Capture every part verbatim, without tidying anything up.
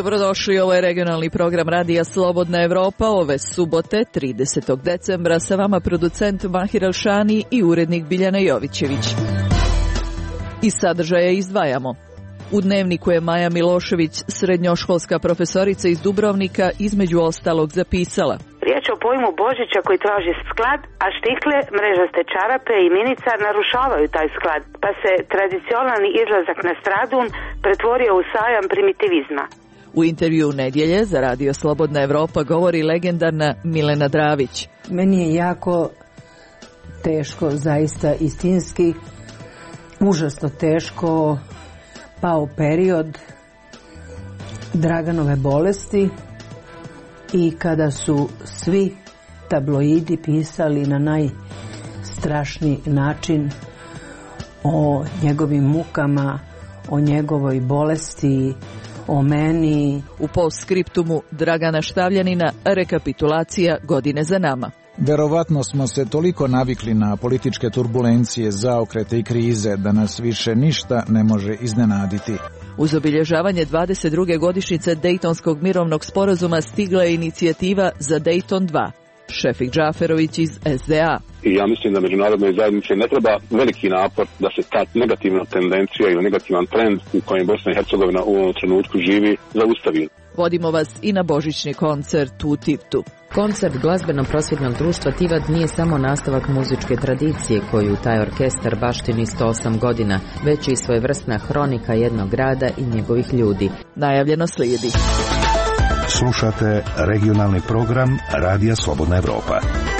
Dobrodošli, ovo je regionalni program Radija Slobodna Evropa ove subote, tridesetog decembra, sa vama producent Mahir Alšani i urednik Biljana Jovićević. Iz sadržaja izdvajamo. U Dnevniku je Maja Milošević, srednjoškolska profesorica iz Dubrovnika, između ostalog zapisala: Riječ o pojmu Božića koji traži sklad, a štikle, mrežaste čarape i minica narušavaju taj sklad, pa se tradicionalni izlazak na Stradun pretvorio u sajam primitivizma. U intervju Nedjelje za Radio Slobodna Evropa govori legendarna Milena Dravić. Meni je jako teško, zaista istinski, užasno teško pao period Draganove bolesti i kada su svi tabloidi pisali na najstrašniji način o njegovim mukama, o njegovoj bolesti, o meni. U postskriptumu Dragana Štavljanina rekapitulacija godine za nama. Verovatno smo se toliko navikli na političke turbulencije, zaokrete i krize da nas više ništa ne može iznenaditi. Uz obilježavanje dvadeset druge godišnjice Dejtonskog mirovnog sporazuma stigla je inicijativa za Dejton dva. Šefik Džaferović iz es de a. I ja mislim da međunarodnoj zajednici ne treba veliki napor da se ta negativna tendencija ili negativan trend u kojem Bosna i Hercegovina u ovom trenutku živi zaustavi. Vodimo vas i na božićni koncert u Tivtu. Koncert glazbeno-prosvjetnog društva Tivat nije samo nastavak muzičke tradicije koju taj orkestar baštini sto osam godina, već i svojevrsna hronika jednog grada i njegovih ljudi. Najavljeno slijedi. Slušate regionalni program Radija Slobodna Evropa.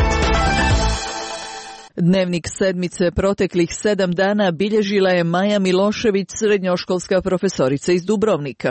Dnevnik sedmice proteklih sedam dana bilježila je Maja Milošević, srednjoškolska profesorica iz Dubrovnika.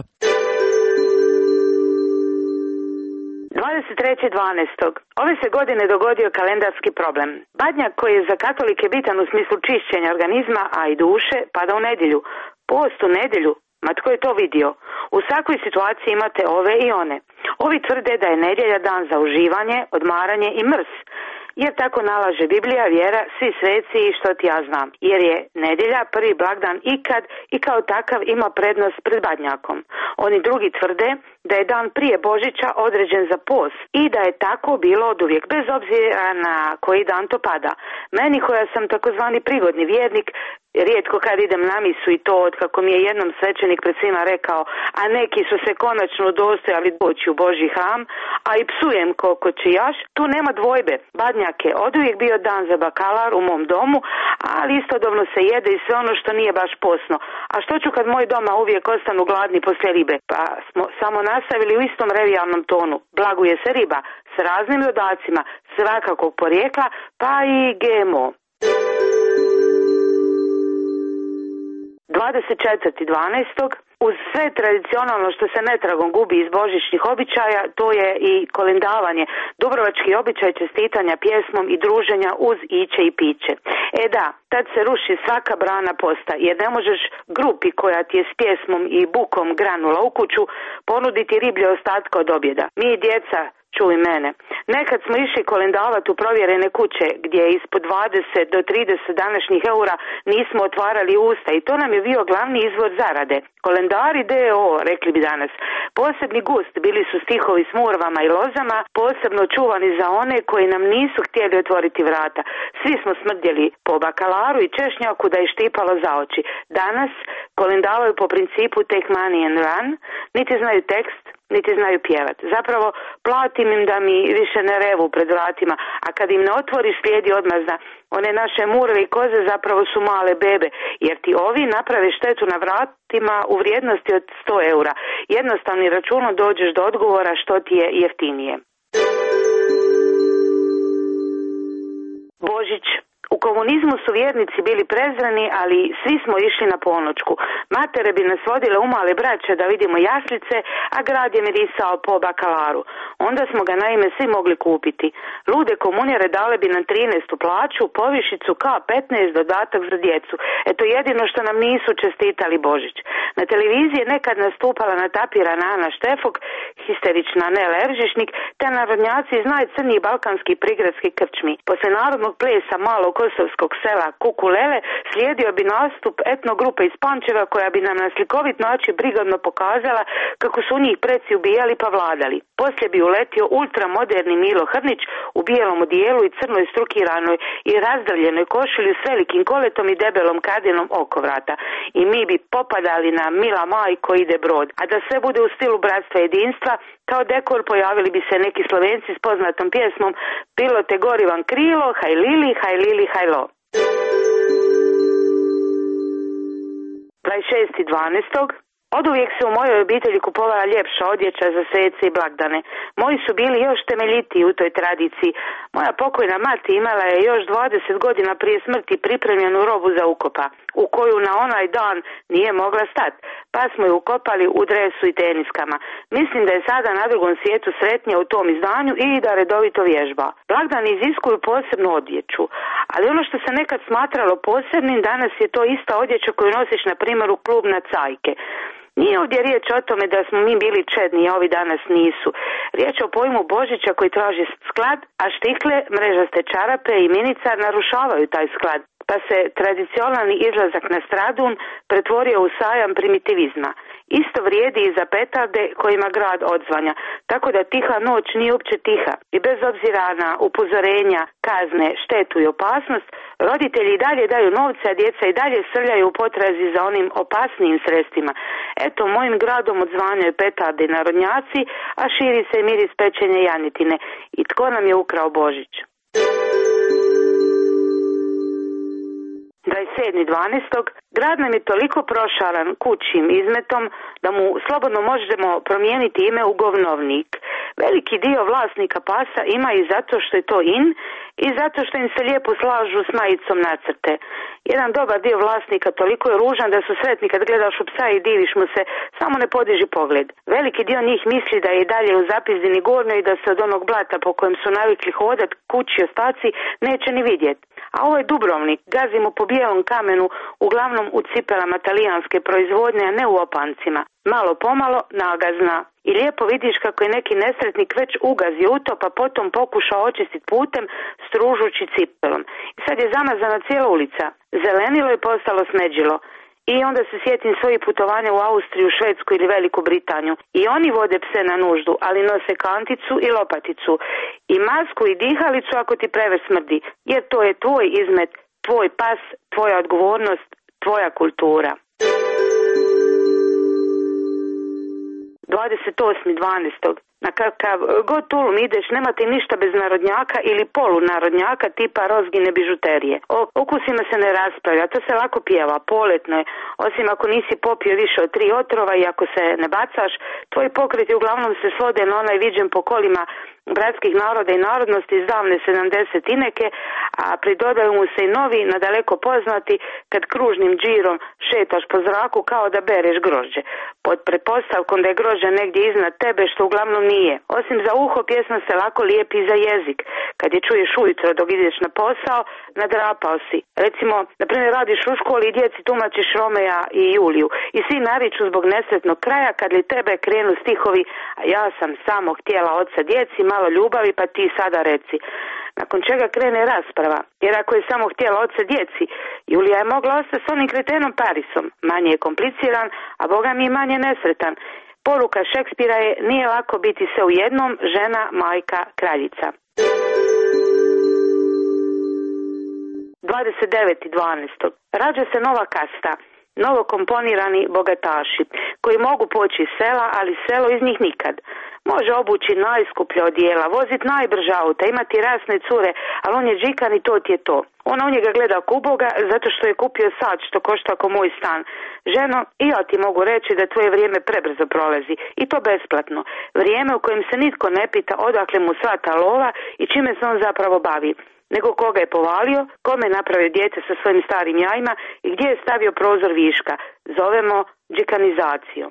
dvadeset trećeg dvanaestog Ove se godine dogodio kalendarski problem. Badnjak koji je za katolike bitan u smislu čišćenja organizma, a i duše, pada u nedjelju. Post u nedjelju? Ma tko je to vidio? U svakoj situaciji imate ove i one. Ovi tvrde da je nedjelja dan za uživanje, odmaranje i mrs. Jer tako nalaže Biblija, vjera, svi sveci i što ti ja znam. Jer je nedjelja prvi blagdan ikad i kao takav ima prednost pred badnjakom. Oni drugi tvrde da je dan prije Božića određen za post i da je tako bilo oduvijek, bez obzira na koji dan to pada. Meni koja sam takozvani prigodni vjernik, rijetko kad idem na misu i to od kako mi je jednom svećenik pred svima rekao, a neki su se konačno udostojali doći u Božji hram, a i psujem ko kočijaš, tu nema dvojbe. Badnjak je oduvijek bio dan za bakalar u mom domu, ali istodobno se jede i sve ono što nije baš posno. A što ću kad moj doma uvijek ostanu gladni poslije ribe? Pa smo samo nastavili u istom revijalnom tonu. Blaguje se riba s raznim dodacima svakakog porijekla, pa i ge em o. dvadeset četvrtog dvanaestog Uz sve tradicionalno što se netragom gubi iz božićnih običaja, to je i kolendavanje, dubrovački običaj čestitanja pjesmom i druženja uz iće i piće. E da, tad se ruši svaka brana posta, jer ne možeš grupi koja ti je s pjesmom i bukom granula u kuću ponuditi riblje ostatke od objeda. Mi djeca, čuj mene, nekad smo išli kolendavati u provjerene kuće gdje ispod dvadeset do trideset današnjih eura nismo otvarali usta i to nam je bio glavni izvor zarade. Kolendari de o, rekli bi danas. Posebni gust bili su stihovi s murvama i lozama, posebno čuvani za one koji nam nisu htjeli otvoriti vrata. Svi smo smrdjeli po bakalaru i češnjaku da je štipalo za oči. Danas kolendavaju po principu take money and run, niti znaju tekst, niti znaju pjevat. Zapravo platim im da mi više ne revu pred vratima, a kad im ne otvoriš slijedi odmazda. One naše murve i koze zapravo su male bebe, jer ti ovi naprave štetu na vratima u vrijednosti od sto eura. Jednostavni računom dođeš do odgovora što ti je jeftinije. Božić. U komunizmu su vjernici bili prezreni, ali svi smo išli na ponoćku. Matere bi nas vodile u male braće da vidimo jaslice, a grad je mirisao po bakalaru. Onda smo ga naime svi mogli kupiti. Lude komunjare dale bi nam trinaestu plaću, povišicu, kao petnaest dodatak za djecu. Eto jedino što nam nisu čestitali Božić. Na televiziji je nekad nastupala natapirana Ana Štefok, histerična Nel Eržišnik, te narodnjaci iz najcrnijih balkanskih prigradskih krčmi. Posle narodnog plesa malo ko kosovskog sela Kukulele slijedio bi nastup etnogrupe iz Pančeva koja bi nam na slikovit način brigadno pokazala kako su njih preci ubijali pa vladali. Poslije bi uletio ultramoderni Milo Hrnić u bijelom odijelu i crnoj strukiranoj i razdrljenoj košulji s velikim koletom i debelom kadinom oko vrata. I mi bi popadali na Mila majko ide brod. A da sve bude u stilu bratstva jedinstva, kao dekor pojavili bi se neki Slovenci s poznatom pjesmom Pilote gorivan krilo, haj lili, haj lili, hajlo. dvadeset šestog dvanaestog Oduvijek se u mojoj obitelji kupovala ljepša odjeća za svece i blagdane. Moji su bili još temeljitiji u toj tradiciji. Moja pokojna mati imala je još dvadeset godina prije smrti pripremljenu robu za ukopa, u koju na onaj dan nije mogla stati, pa smo ju ukopali u dresu i teniskama. Mislim da je sada na drugom svijetu sretnija u tom izdanju i da redovito vježba. Blagdani iziskuju posebnu odjeću, ali ono što se nekad smatralo posebnim, danas je to ista odjeća koju nosiš na primjer u klub na cajke. Nije ovdje riječ o tome da smo mi bili čedni, a ovi danas nisu. Riječ o pojmu Božića koji traži sklad, a štikle, mrežaste čarape i minica narušavaju taj sklad. Pa se tradicionalni izlazak na stradun pretvorio u sajam primitivizma. Isto vrijedi i za petarde kojima grad odzvanja, tako da tiha noć nije uopće tiha. I bez obzira na upozorenja, kazne, štetu i opasnost, roditelji i dalje daju novce, a djeca i dalje srljaju u potrazi za onim opasnijim sredstvima. Eto, mojim gradom odzvanjaju petarde i narodnjaci, a širi se miris pečenja janjetine. I tko nam je ukrao Božić? dvadeset sedmog dvanaestog Grad nam je toliko prošaran kućim izmetom da mu slobodno možemo promijeniti ime u govnovnik. Veliki dio vlasnika pasa ima i zato što je to in i zato što im se lijepo slažu s majicom nacrte. Jedan dobar dio vlasnika toliko je ružan da su sretni kad gledaš u psa i diviš mu se, samo ne podiži pogled. Veliki dio njih misli da je i dalje u zapizdini gornjo i da se od onog blata po kojem su navikli hodat kući ostaci neće ni vidjeti. A ovo je Dubrovnik, gazimo po bijelom kamenu, uglavnom u cipelama talijanske proizvodnje, a ne u opancima. Malo pomalo nagazna. I lijepo vidiš kako je neki nesretnik već ugazio u to, pa potom pokušao očistiti putem, stružući cipelom. I sad je zamazana cijela ulica. Zelenilo je postalo smeđilo. I onda se sjetim svojih putovanja u Austriju, Švedsku ili Veliku Britaniju. I oni vode pse na nuždu, ali nose kanticu i lopaticu. I masku i dihalicu ako ti preve smrdi. Jer to je tvoj izmet, tvoj pas, tvoja odgovornost, tvoja kultura. dvadeset osmog dvanaestog Na kakav god tulum ideš, nema ti ništa bez narodnjaka ili polunarodnjaka tipa rozgine bižuterije. O ukusima se ne raspravlja, to se lako pjeva, poletno je. Osim ako nisi popio više od tri otrova i ako se ne bacaš, tvoji pokreti uglavnom se svode na onaj viđen po kolima bratskih naroda i narodnosti iz davne sedamdesetineke, a pridodaju mu se i novi, nadaleko poznati, kad kružnim džirom šetaš po zraku kao da bereš grožđe. Pod pretpostavkom da je grožđe negdje iznad tebe, što uglavnom nije. Osim za uho, pjesma se lako lijepi i za jezik. Kad je čuješ ujutro dok ideš na posao, nadrapao si. Recimo, na primjer, radiš u školi i djeci tumačiš Romeja i Juliju. I svi nariču zbog nesretnog kraja kad li tebe krenu stihovi, a ja sam samo htjela oca djeci, malo ljubavi, pa ti sada reci. Nakon čega krene rasprava, jer ako je samo htjela oca djeci, Julija je mogla ostati s onim kretenom Parisom. Manje je kompliciran, a Boga mi je manje nesretan. Poruka Šekspira je: nije lako biti sve u jednom, žena, majka, kraljica. dvadeset devetog dvanaestog Rađa se nova kasta, novo komponirani bogataši, koji mogu poći iz sela, ali selo iz njih nikad. Može obući najskuplja odijela, vozit najbrža auta, imati rasne cure, ali on je džikan i to ti je to. Ona u njega gleda ko Boga zato što je kupio sat što košta ako moj stan. Ženo, i ja ti mogu reći da tvoje vrijeme prebrzo prolazi, i to besplatno. Vrijeme u kojem se nitko ne pita odakle mu sva ta lova i čime se on zapravo bavi, nego koga je povalio, kome je napravio dijete sa svojim starim jajima i gdje je stavio prozor viška. Zovemo džikanizacijom.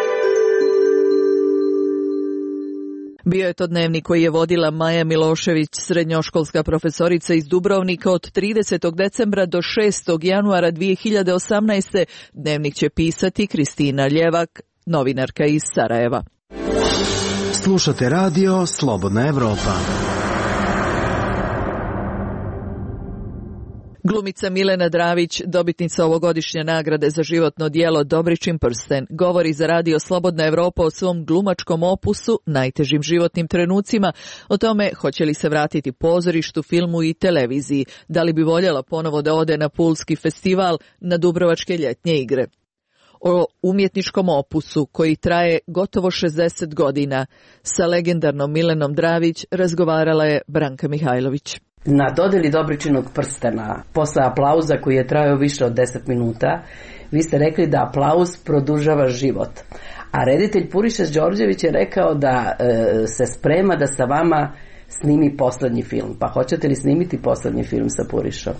Bio je to dnevnik koji je vodila Maja Milošević, srednjoškolska profesorica iz Dubrovnika, od tridesetog decembra do šestog januara dvije hiljade osamnaeste. Dnevnik će pisati Kristina Ljevak, novinarka iz Sarajeva. Slušate radio Slobodna Evropa. Glumica Milena Dravić, dobitnica ovogodišnje nagrade za životno djelo Dobričin prsten, govori za Radio Slobodna Evropa o svom glumačkom opusu, najtežim životnim trenucima, o tome hoće li se vratiti pozorištu, filmu i televiziji, da li bi voljela ponovo da ode na Pulski festival, na Dubrovačke ljetnje igre. O umjetničkom opusu koji traje gotovo šezdeset godina sa legendarnom Milenom Dravić razgovarala je Branka Mihajlović. Na dodjeli Dobričinog prstena, posle aplauza koji je trajao više od deset minuta, vi ste rekli da aplauz produžava život. A reditelj Puriša Đorđević je rekao da e, se sprema da sa vama snimi poslednji film. Pa hoćete li snimiti poslednji film sa Purišom?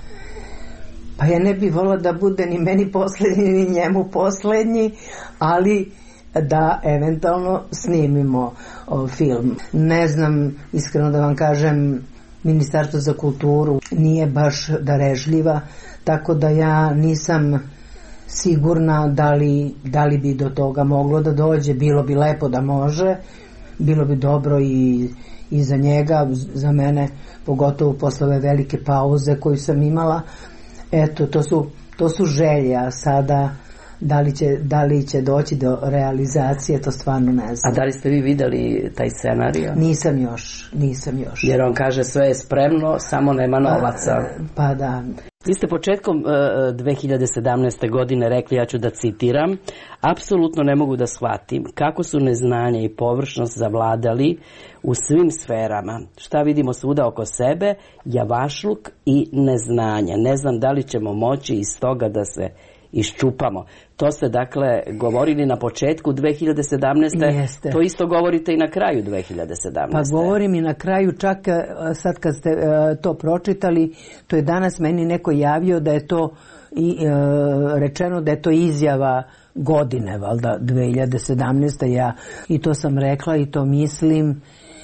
Pa ja ne bih volila da bude ni meni poslednji, ni njemu poslednji, ali da eventualno snimimo o, film. Ne znam, iskreno da vam kažem, Ministarstvo za kulturu nije baš darežljiva, tako da ja nisam sigurna da li, da li bi do toga moglo da dođe. Bilo bi lepo da može, bilo bi dobro i, i za njega, za mene, pogotovo posle ove velike pauze koju sam imala. Eto, to su, to su želje, a sada da li će, da li će doći do realizacije, to stvarno ne znam. A da li ste vi videli taj scenarij? Nisam još, nisam još. Jer on kaže sve je spremno, samo nema novaca. Pa, pa da. Vi ste početkom uh, dve hiljade sedamnaeste. godine rekli, ja ću da citiram, apsolutno ne mogu da shvatim kako su neznanje i površnost zavladali u svim sferama. Šta vidimo svuda oko sebe, javašluk i neznanje. Ne znam da li ćemo moći iz toga da se iščupamo. To ste dakle govorili na početku dve hiljade sedamnaeste. Jeste. To isto govorite i na kraju dve hiljade sedamnaeste. Pa govorim i na kraju, čak sad kad ste uh, to pročitali, to je danas meni neko javio da je to i, uh, rečeno da je to izjava godine, valjda dve hiljade sedamnaeste. Ja i to sam rekla i to mislim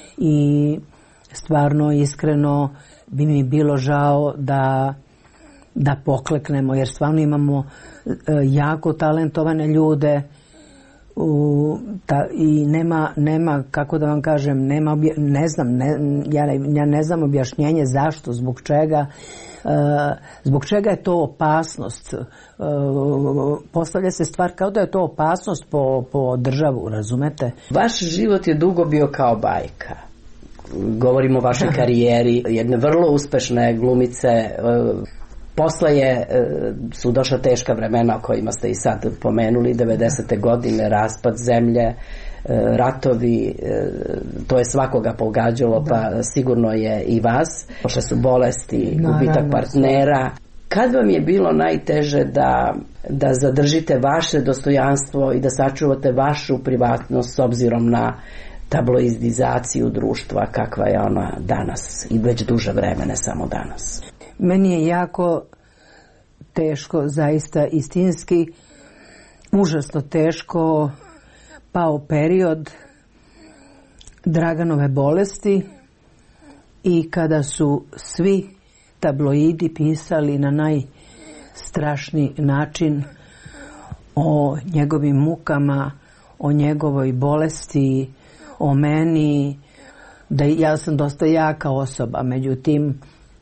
i stvarno iskreno bi mi bilo žao da da pokleknemo, jer stvarno imamo uh, jako talentovane ljude u, ta, i nema, nema, kako da vam kažem, nema, ne znam, ne, ja, ja ne znam objašnjenje zašto, zbog čega, uh, zbog čega je to opasnost. Uh, postavlja se stvar kao da je to opasnost po, po državu, razumete? Vaš život je dugo bio kao bajka. Govorimo o vašoj karijeri, jedne vrlo uspešne glumice. Uh, Posle je, su došla teška vremena o kojima ste i sad pomenuli, devedesete. godine, raspad zemlje, ratovi, to je svakoga pogađalo, pa sigurno je i vas. Pošle su bolesti, gubitak partnera. Kad vam je bilo najteže da, da zadržite vaše dostojanstvo i da sačuvate vašu privatnost s obzirom na tabloidizaciju društva kakva je ona danas i već duže vreme, ne samo danas? Meni je jako teško, zaista istinski, užasno teško pao period Draganove bolesti i kada su svi tabloidi pisali na najstrašniji način o njegovim mukama, o njegovoj bolesti, o meni, da ja sam dosta jaka osoba, međutim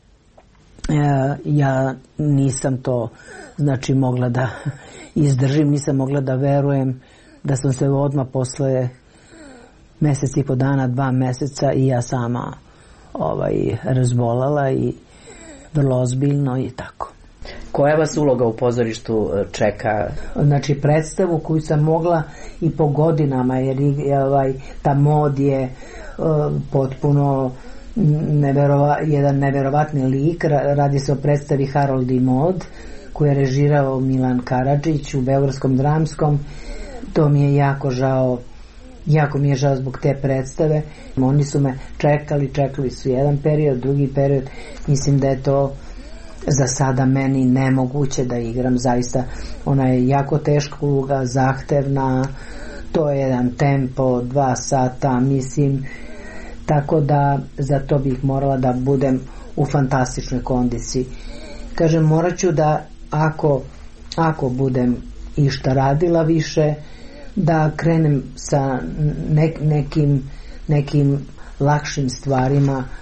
ja nisam to znači mogla da izdržim, nisam mogla da verujem da sam se odmah posle mjesec i po dana, dva mjeseca i ja sama ovaj, razbolala i vrlo ozbiljno i tako. Koja vas uloga u pozorištu čeka? Znači predstavu koju sam mogla i po godinama, jer ovaj, ta mod je uh, potpuno Neverova, jedan neverovatni lik. Radi se o predstavi Harold i Mod koju je režirao Milan Karadžić u Beogradskom dramskom. To mi je jako žao, jako mi je žao zbog te predstave. Oni su me čekali, čekali su jedan period, drugi period. Mislim da je to za sada meni nemoguće da igram. Zaista ona je jako teška uloga, zahtevna, to je jedan tempo, dva sata, mislim. Tako da za to bih morala da budem u fantastičnoj kondiciji. Kažem, morat ću da ako, ako budem išta radila više, da krenem sa ne, nekim, nekim lakšim stvarima,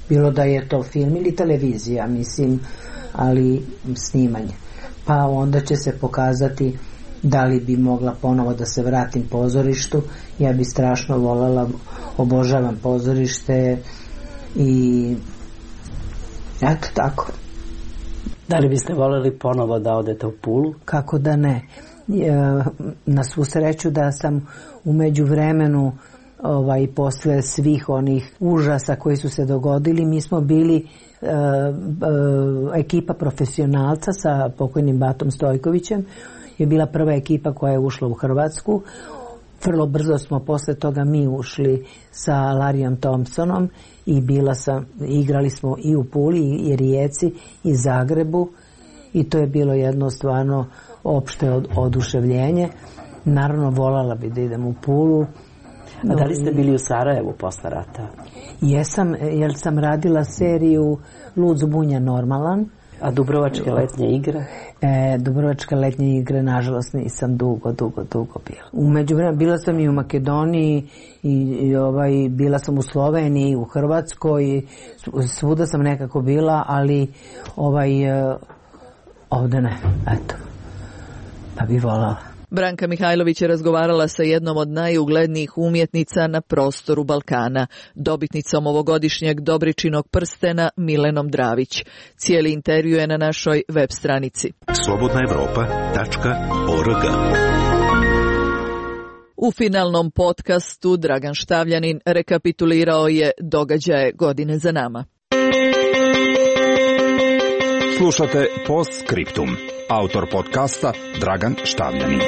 bilo da je to film ili televizija, mislim, ali snimanje. Pa onda će se pokazati da li bi mogla ponovo da se vratim pozorištu. Ja bi strašno voljela, obožavam pozorište i eto tako. Da li biste voljeli ponovo da odete u Pulu? Kako da ne. Na svu sreću da sam u međuvremenu ovaj, posle svih onih užasa koji su se dogodili, mi smo bili e, e, ekipa profesionalca sa pokojnim Batom Stojkovićem, je bila prva ekipa koja je ušla u Hrvatsku. Vrlo brzo smo posle toga mi ušli sa Larijom Thompsonom i bila sam, igrali smo i u Puli i Rijeci i Zagrebu i to je bilo jedno stvarno opšte od, oduševljenje. Naravno voljela bi da idem u Pulu. A da li ste bili u Sarajevu posle rata? Jesam, jer sam radila seriju Lud zbunja normalan. A Dubrovačke letnje igre? E, Dubrovačke letnje igre, nažalost, nisam dugo, dugo, dugo bila. U međuvremenu bila sam i u Makedoniji i, i ovaj, bila sam u Sloveniji, u Hrvatskoj i svuda sam nekako bila, ali ovaj, ovde ne, eto, pa bi voljela. Branka Mihajlović je razgovarala sa jednom od najuglednijih umjetnica na prostoru Balkana, dobitnicom ovogodišnjeg Dobričinog prstena Milenom Dravić. Cijeli intervju je na našoj web stranici. slobodna evropa tačka org. U finalnom podcastu Dragan Štavljanin rekapitulirao je događaje godine za nama. Slušate Post Scriptum. Autor podcasta Dragan Štavljanin.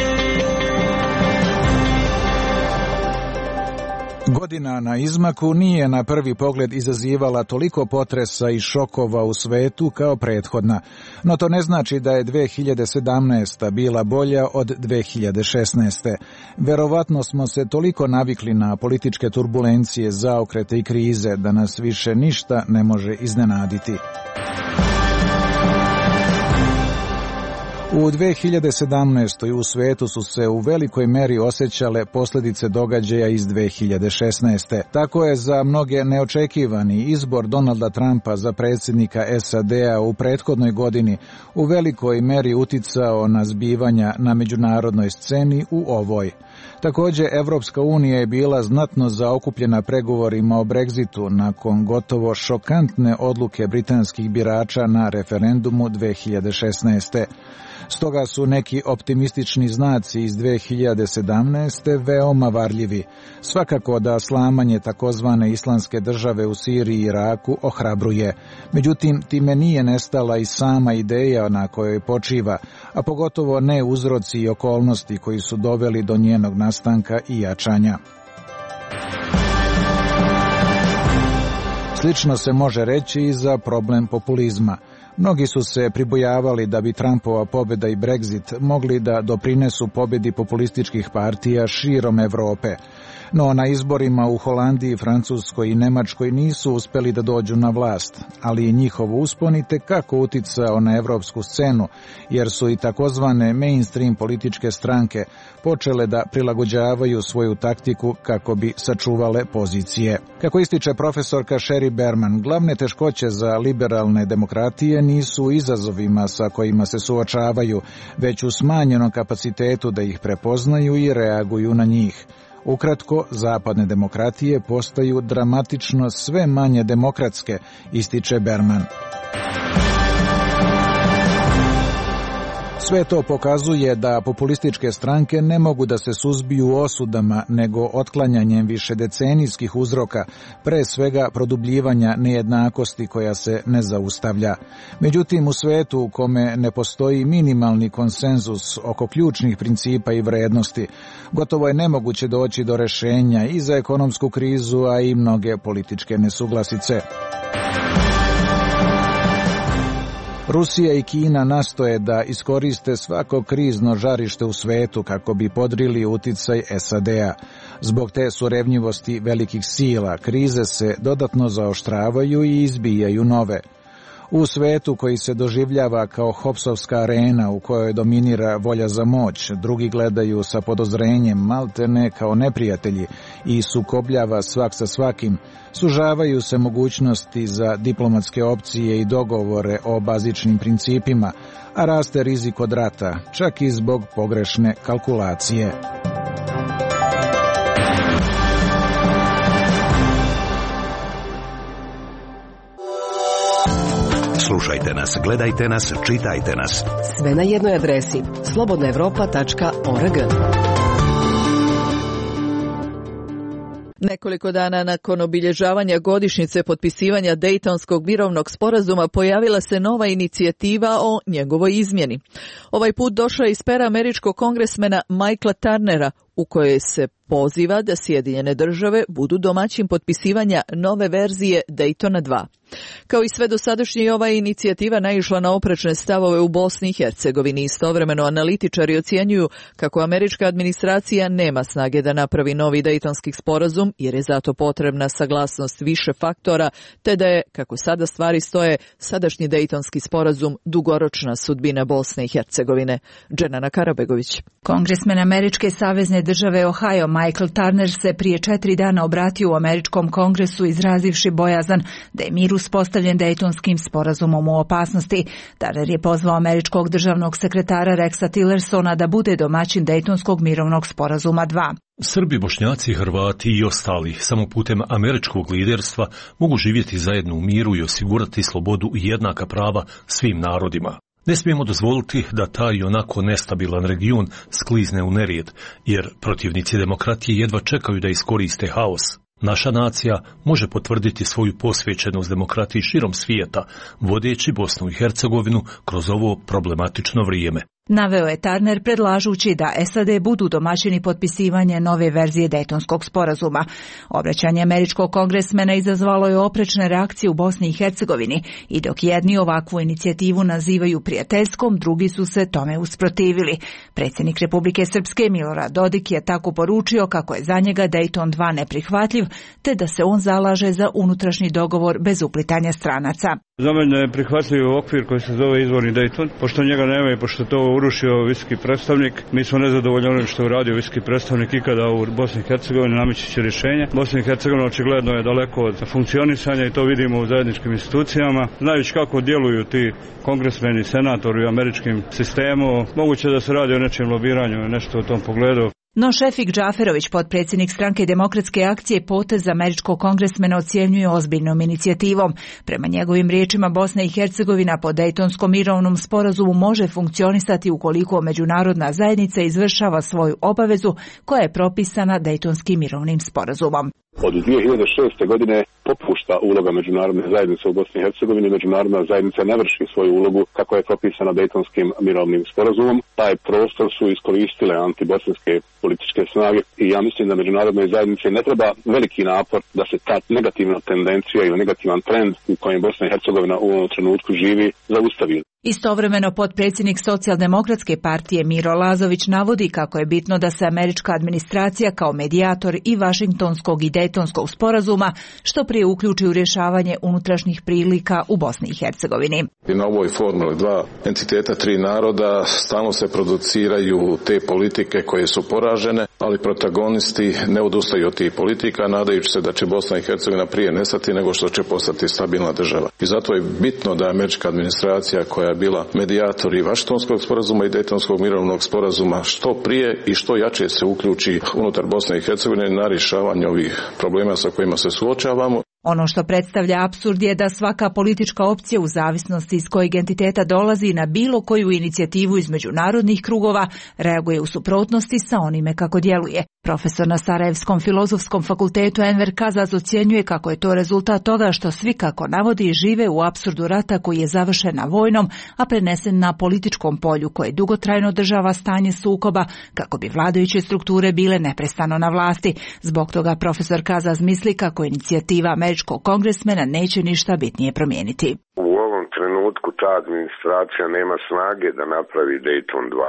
Godina na izmaku nije na prvi pogled izazivala toliko potresa i šokova u svetu kao prethodna, no to ne znači da je dve hiljade sedamnaesta. bila bolja od dve hiljade šesnaeste. Verovatno smo se toliko navikli na političke turbulencije, zaokrete i krize da nas više ništa ne može iznenaditi. U dve hiljade sedamnaestoj. u svetu su se u velikoj meri osjećale posljedice događaja iz dve hiljade šesnaeste. Tako je za mnoge neočekivani izbor Donalda Trumpa za predsjednika S A D-a u prethodnoj godini u velikoj meri uticao na zbivanja na međunarodnoj sceni u ovoj. Također, Evropska unija je bila znatno zaokupljena pregovorima o Brexitu nakon gotovo šokantne odluke britanskih birača na referendumu dve hiljade šesnaeste. Stoga su neki optimistični znaci iz dve hiljade sedamnaeste. veoma varljivi. Svakako da slamanje takozvane islamske države u Siriji i Iraku ohrabruje. Međutim, time nije nestala i sama ideja na kojoj počiva, a pogotovo ne uzroci i okolnosti koji su doveli do njenog nastanka i jačanja. Slično se može reći i za problem populizma. Mnogi su se pribojavali da bi Trumpova pobjeda i Brexit mogli da doprinesu pobjedi populističkih partija širom Evrope. No na izborima u Holandiji, Francuskoj i Nemačkoj nisu uspjeli da dođu na vlast, ali i njihov uspon itekako uticao na evropsku scenu, jer su i takozvane mainstream političke stranke počele da prilagođavaju svoju taktiku kako bi sačuvale pozicije. Kako ističe profesorka Sherry Berman, glavne teškoće za liberalne demokratije nisu u izazovima sa kojima se suočavaju, već u smanjenom kapacitetu da ih prepoznaju i reaguju na njih. Ukratko, zapadne demokratije postaju dramatično sve manje demokratske, ističe Berman. Sve to pokazuje da populističke stranke ne mogu da se suzbiju osudama, nego otklanjanjem višedecenijskih uzroka, pre svega produbljivanja nejednakosti koja se ne zaustavlja. Međutim, u svetu u kome ne postoji minimalni konsenzus oko ključnih principa i vrednosti, gotovo je nemoguće doći do rešenja i za ekonomsku krizu, a i mnoge političke nesuglasice. Rusija i Kina nastoje da iskoriste svako krizno žarište u svetu kako bi podrili uticaj S A D-a. Zbog te surevnjivosti velikih sila, krize se dodatno zaoštravaju i izbijaju nove. U svetu koji se doživljava kao Hopsovska arena u kojoj dominira volja za moć, drugi gledaju sa podozrenjem, maltene kao neprijatelji i sukobljava svak sa svakim, sužavaju se mogućnosti za diplomatske opcije i dogovore o bazičnim principima, a raste rizik od rata, čak i zbog pogrešne kalkulacije. Slušajte nas, gledajte nas, čitajte nas. Sve na jednoj adresi slobodna evropa tačka org. Nekoliko dana nakon obilježavanja godišnjice potpisivanja Dejtonskog mirovnog sporazuma pojavila se nova inicijativa o njegovoj izmjeni. Ovaj put došla je iz pera američkog kongresmena Michaela Turnera, u kojoj se poziva da Sjedinjene države budu domaćin potpisivanja nove verzije Dejtona dva. Kao i sve dosadašnje, i ova inicijativa naišla na oprečne stavove u Bosni i Hercegovini. Istovremeno analitičari ocjenjuju kako američka administracija nema snage da napravi novi Dejtonski sporazum, jer je zato potrebna saglasnost više faktora, te da je, kako sada stvari stoje, sadašnji Dejtonski sporazum dugoročna sudbina Bosne i Hercegovine. Dženana Karabegović. Kongresmen američke savezne države Ohio Michael Turner se prije četiri dana obratio u američkom kongresu izrazivši bojazan da je mir uspostavljen Dejtonskim sporazumom u opasnosti. Turner je pozvao američkog državnog sekretara Rexa Tillersona da bude domaćin Dejtonskog mirovnog sporazuma dva. Srbi, Bošnjaci, Hrvati i ostali samo putem američkog liderstva mogu živjeti zajedno u miru i osigurati slobodu i jednaka prava svim narodima. Ne smijemo dozvoliti da taj onako nestabilan region sklizne u nerijed, jer protivnici demokratije jedva čekaju da iskoriste haos. Naša nacija može potvrditi svoju posvećenost demokratiji širom svijeta, vodeći Bosnu i Hercegovinu kroz ovo problematično vrijeme. Naveo je Turner predlažući da S A D budu domaćini potpisivanje nove verzije Dejtonskog sporazuma. Obraćanje američkog kongresmena izazvalo je oprečne reakcije u Bosni i Hercegovini i dok jedni ovakvu inicijativu nazivaju prijateljskom, drugi su se tome usprotivili. Predsjednik Republike Srpske Milorad Dodik je tako poručio kako je za njega Dejton dva neprihvatljiv, te da se on zalaže za unutrašnji dogovor bez uplitanja stranaca. Za mene je prihvatljiv okvir koji se zove izvorni Dejton, pošto njega nema i pošto to urušio visoki predstavnik. Mi smo nezadovoljni onim što je uradio visoki predstavnik ikada u Bosni i Hercegovini, nameći će rješenje. Bosna i Hercegovina očigledno je daleko od funkcionisanja i to vidimo u zajedničkim institucijama. Znajući kako djeluju ti kongresmeni, senatori u američkim sistemu, moguće da se radi o nečijem lobiranju, nešto u tom pogledu. No Šefik Džaferović, potpredsjednik stranke Demokratske akcije, potez američkog kongresmena ocjenjuje ozbiljnom inicijativom. Prema njegovim riječima, Bosna i Hercegovina po Dejtonskom mirovnom sporazumu može funkcionisati ukoliko međunarodna zajednica izvršava svoju obavezu koja je propisana Dejtonskim mirovnim sporazumom. Od dvije hiljade šeste. godine popušta uloga međunarodne zajednice u Bosni i Hercegovini. Međunarodna zajednica ne vrši svoju ulogu kako je propisana Dejtonskim mirovnim sporazumom. Taj prostor su iskoristile antibosanske političke snage i ja mislim da međunarodnoj zajednici ne treba veliki napor da se ta negativna tendencija ili negativan trend u kojem Bosna i Hercegovina u ovom trenutku živi zaustavi. Istovremeno potpredsjednik Socijaldemokratske partije Miro Lazović navodi kako je bitno da se američka administracija kao medijator i Vašingtonskog i Dejtonskog sporazuma što prije uključi u rješavanje unutrašnjih prilika u Bosni i Hercegovini. I na ovoj formuli dva entiteta, tri naroda, stalno se produciraju te politike koje su poražene, ali protagonisti ne odustaju od tih politika, nadajući se da će Bosna i Hercegovina prije nestati nego što će postati stabilna država. I zato je bitno da američka administracija koja je bila medijator i Vašingtonskog sporazuma i Dejtonskog mirovnog sporazuma što prije i što jače se uključi unutar Bosne i Hercegovine na rješavanje ovih problema sa kojima se suočavamo. Ono što predstavlja apsurd je da svaka politička opcija u zavisnosti iz kojeg entiteta dolazi na bilo koju inicijativu iz međunarodnih krugova reaguje u suprotnosti sa onime kako djeluje. Profesor na Sarajevskom filozofskom fakultetu Enver Kazaz ocjenjuje kako je to rezultat toga što svi, kako navodi, žive u apsurdu rata koji je završen na vojnom, a prenesen na političkom polju koje dugotrajno održava stanje sukoba kako bi vladajuće strukture bile neprestano na vlasti. Zbog toga profesor Kazaz misli kako inicijativa američkog kongresmena neće ništa bitnije promijeniti. U ovom trenutku ta administracija nema snage da napravi Dejton dva.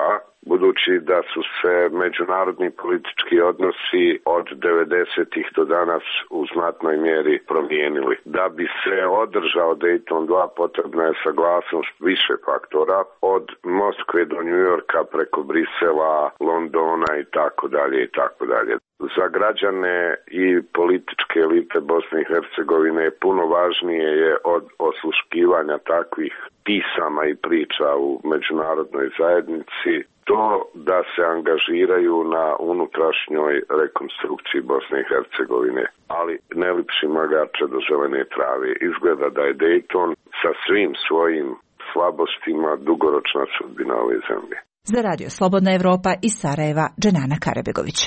budući da su se međunarodni politički odnosi od devedesetih do danas u znatnoj mjeri promijenili. Da bi se održao Dayton dva potrebna je saglasnost više faktora, od Moskve do New Yorka preko Brisela, Londona i tako dalje i tako dalje. Za građane i političke elite Bosne i Hercegovine puno važnije je od osluškivanja takvih pisama i priča u međunarodnoj zajednici to da se angažiraju na unutrašnjoj rekonstrukciji Bosne i Hercegovine. Ali ne lipši magače do zelene trave. Izgleda da je Dayton sa svim svojim slabostima dugoročna sudbina ove zemlje. Za Radio Slobodna Evropa iz Sarajeva, Dženana Karabegović.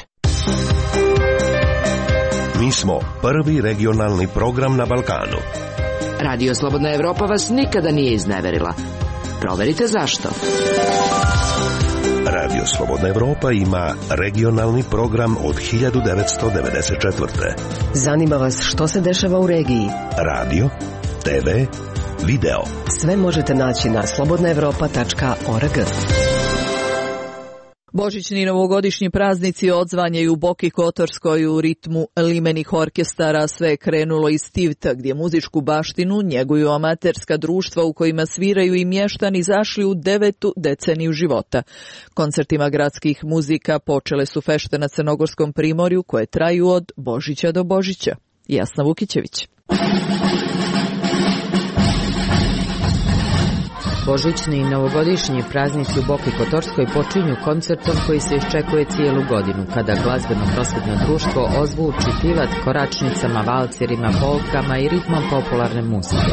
Mi smo prvi regionalni program na Balkanu. Radio Slobodna Evropa vas nikada nije izneverila. Proverite zašto. Radio Slobodna Evropa ima regionalni program od hiljadu devetsto devedeset četvrte. Zanima vas što se dešava u regiji? Radio, te ve, video. Sve možete naći na slobodna evropa tačka org. Božićni i novogodišnji praznici odzvanjaju u Boki Kotorskoj u ritmu limenih orkestara. Sve je krenulo iz Tivta, gdje muzičku baštinu njeguju amaterska društva u kojima sviraju i mještani zašli u devetu deceniju života. Koncertima gradskih muzika počele su fešte na Crnogorskom primorju koje traju od Božića do Božića. Jasna Vukićević. Božićni i novogodišnji praznici u Boki Kotorskoj počinju koncertom koji se iščekuje cijelu godinu, kada glazbeno-prosvjetno društvo ozvuči Tivat koračnicama, valcerima, polkama i ritmom popularne muzike.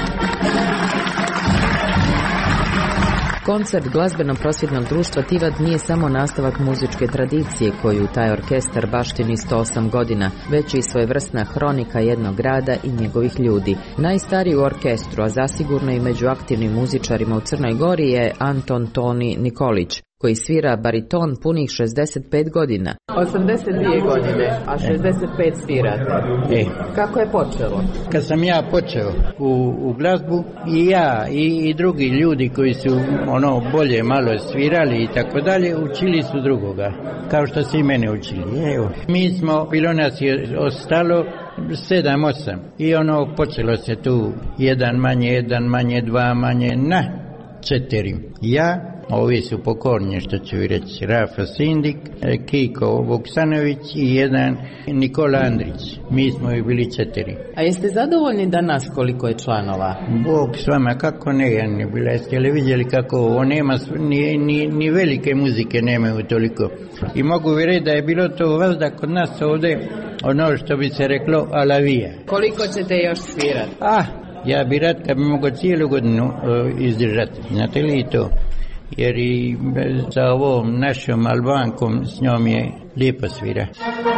Koncert glazbeno-prosvjetnog društva Tivat nije samo nastavak muzičke tradicije koju taj orkestar baštini sto osam godina, već i svojevrsna hronika jednog grada i njegovih ljudi. Najstariji u orkestru, a zasigurno i među aktivnim muzičarima u Crnoj Gori, je Anton Toni Nikolić, koji svira bariton punih šezdeset pet godina. osamdeset dvije godine, a šezdeset pet svirate. E. Kako je počelo? Kad sam ja počeo u, u glazbu, i ja i, i drugi ljudi koji su ono bolje malo svirali i tako dalje, učili su drugoga, kao što su i mene učili. Evo. Mi smo, bilo nas je ostalo sedam, osam i ono počelo se tu jedan manje, jedan manje, dva manje, na četiri. Ja, ovi su pokornje, što ću reći, Rafa Sindik, Kiko Vuksanović i jedan Nikola Andrić. Mi smo i bili četiri. A jeste zadovoljni danas koliko je članova? Bog s vama, kako ne, ja ne bila, jeste li vidjeli kako ovo nema, ni, ni, ni velike muzike nemaju toliko. I mogu vi reći da je bilo to vazda kod nas ovdje, ono što bi se reklo, alavija. Koliko ćete još svirati? Ah, ja bi rad kad bi mogo cijelu godinu uh, izdržati. Znate li to? Jer i sa ovom našom Albankom s njom je lijepo svira.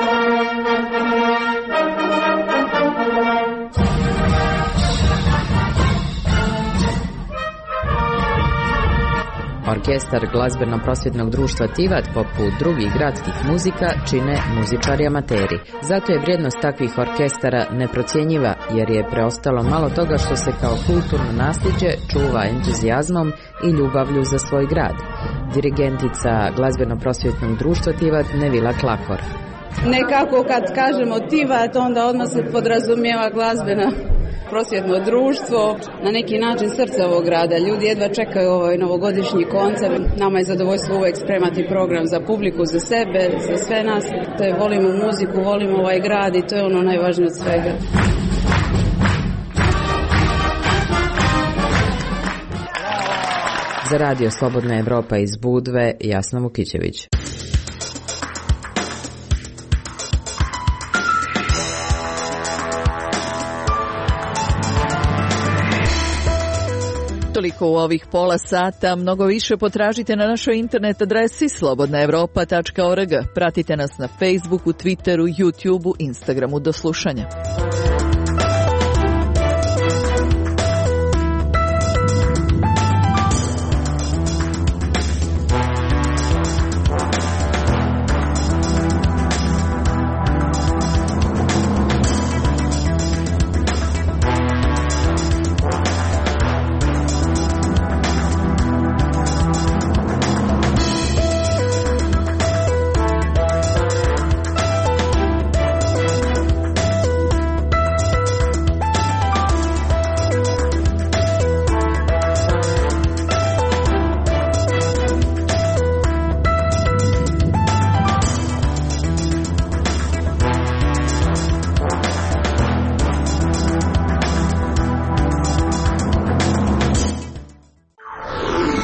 Orkestar glazbeno-prosvjetnog društva Tivat, poput drugih gradskih muzika, čine muzičari amateri. Zato je vrijednost takvih orkestara neprocjenjiva, jer je preostalo malo toga što se kao kulturno nasljeđe čuva entuzijazmom i ljubavlju za svoj grad. Dirigentica glazbeno-prosvjetnog društva Tivat Nevila Klakor. Nekako kad kažemo Tivat, onda odmah se podrazumijeva glazbena prosvjetno društvo, na neki način srce ovog grada. Ljudi jedva čekaju ovaj novogodišnji koncert. Nama je zadovoljstvo uvijek spremati program za publiku, za sebe, za sve nas. To je, volimo muziku, volimo ovaj grad i to je ono najvažnije od svega. Za Radio Slobodna Evropa iz Budve, Jasna Vukićević. Toliko u ovih pola sata. Mnogo više potražite na našoj internet adresi slobodna evropa tačka org. Pratite nas na Facebooku, Twitteru, YouTubeu, Instagramu. Do slušanja.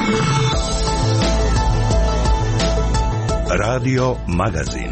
Radio Magazin.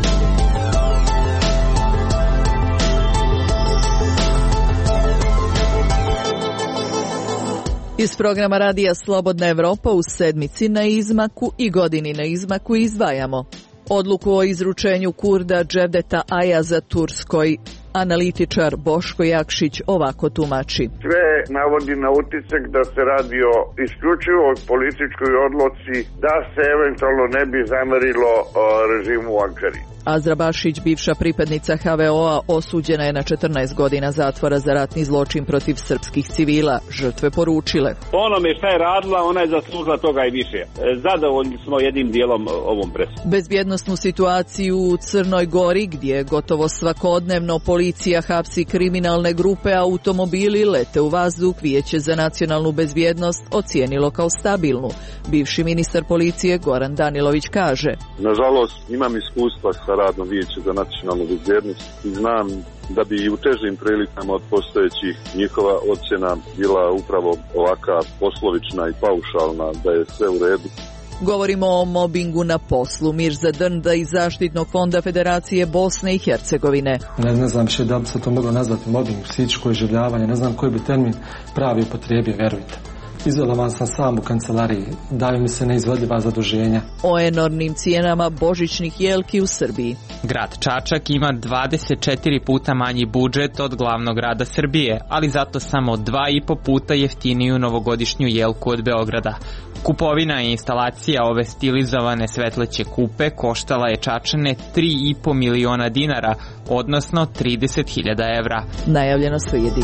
Iz programa Radija Slobodna Evropa u sedmici na izmaku i godini na izmaku izdvajamo odluku o izručenju Kurda Cevdeta Ayaza Turskoj. Analitičar Boško Jakšić ovako tumači. Sve navodi na utisak da se radi o isključivo političkoj odluci da se eventualno ne bi zamerilo režimu u Ankari. Azra Bašić, bivša pripadnica ha ve o a, osuđena je na četrnaest godina zatvora za ratni zločin protiv srpskih civila. Žrtve poručile: onome šta je radila, ona je zaslužila toga i više. Zadovoljni smo jednim dijelom ovom presudom. Bezbjednosnu situaciju u Crnoj Gori, gdje gotovo svakodnevno policija hapsi kriminalne grupe, automobili lete u vazduh, Vijeće za nacionalnu bezbjednost ocijenilo kao stabilnu. Bivši ministar policije Goran Danilović kaže: nažalost, imam iskustva sa radom Vijeća za nacionalnu bezbjednost i znam da bi i u težim prilikama od postojećih njihova ocjena bila upravo ovaka poslovična i paušalna, da je sve u redu. Govorimo o mobingu na poslu. Mirza Drnda iz Zaštitnog fonda Federacije Bosne i Hercegovine. Ne, ne znam še da bi se to moglo nazvati mobing, psihičko iživljavanje, ne znam koji bi termin pravi upotrijebio, verujte. Izolovan sam sam u kancelariji, daju mi se neizvodljiva zaduženja. O enormnim cijenama božićnih jelki u Srbiji. Grad Čačak ima dvadeset četiri puta manji budžet od glavnog grada Srbije, ali zato samo dva i po puta jeftiniju novogodišnju jelku od Beograda. Kupovina i instalacija ove stilizovane svetleće kupe koštala je Čačane tri i po miliona dinara, odnosno trideset hiljada evra. Najavljeno slijedi.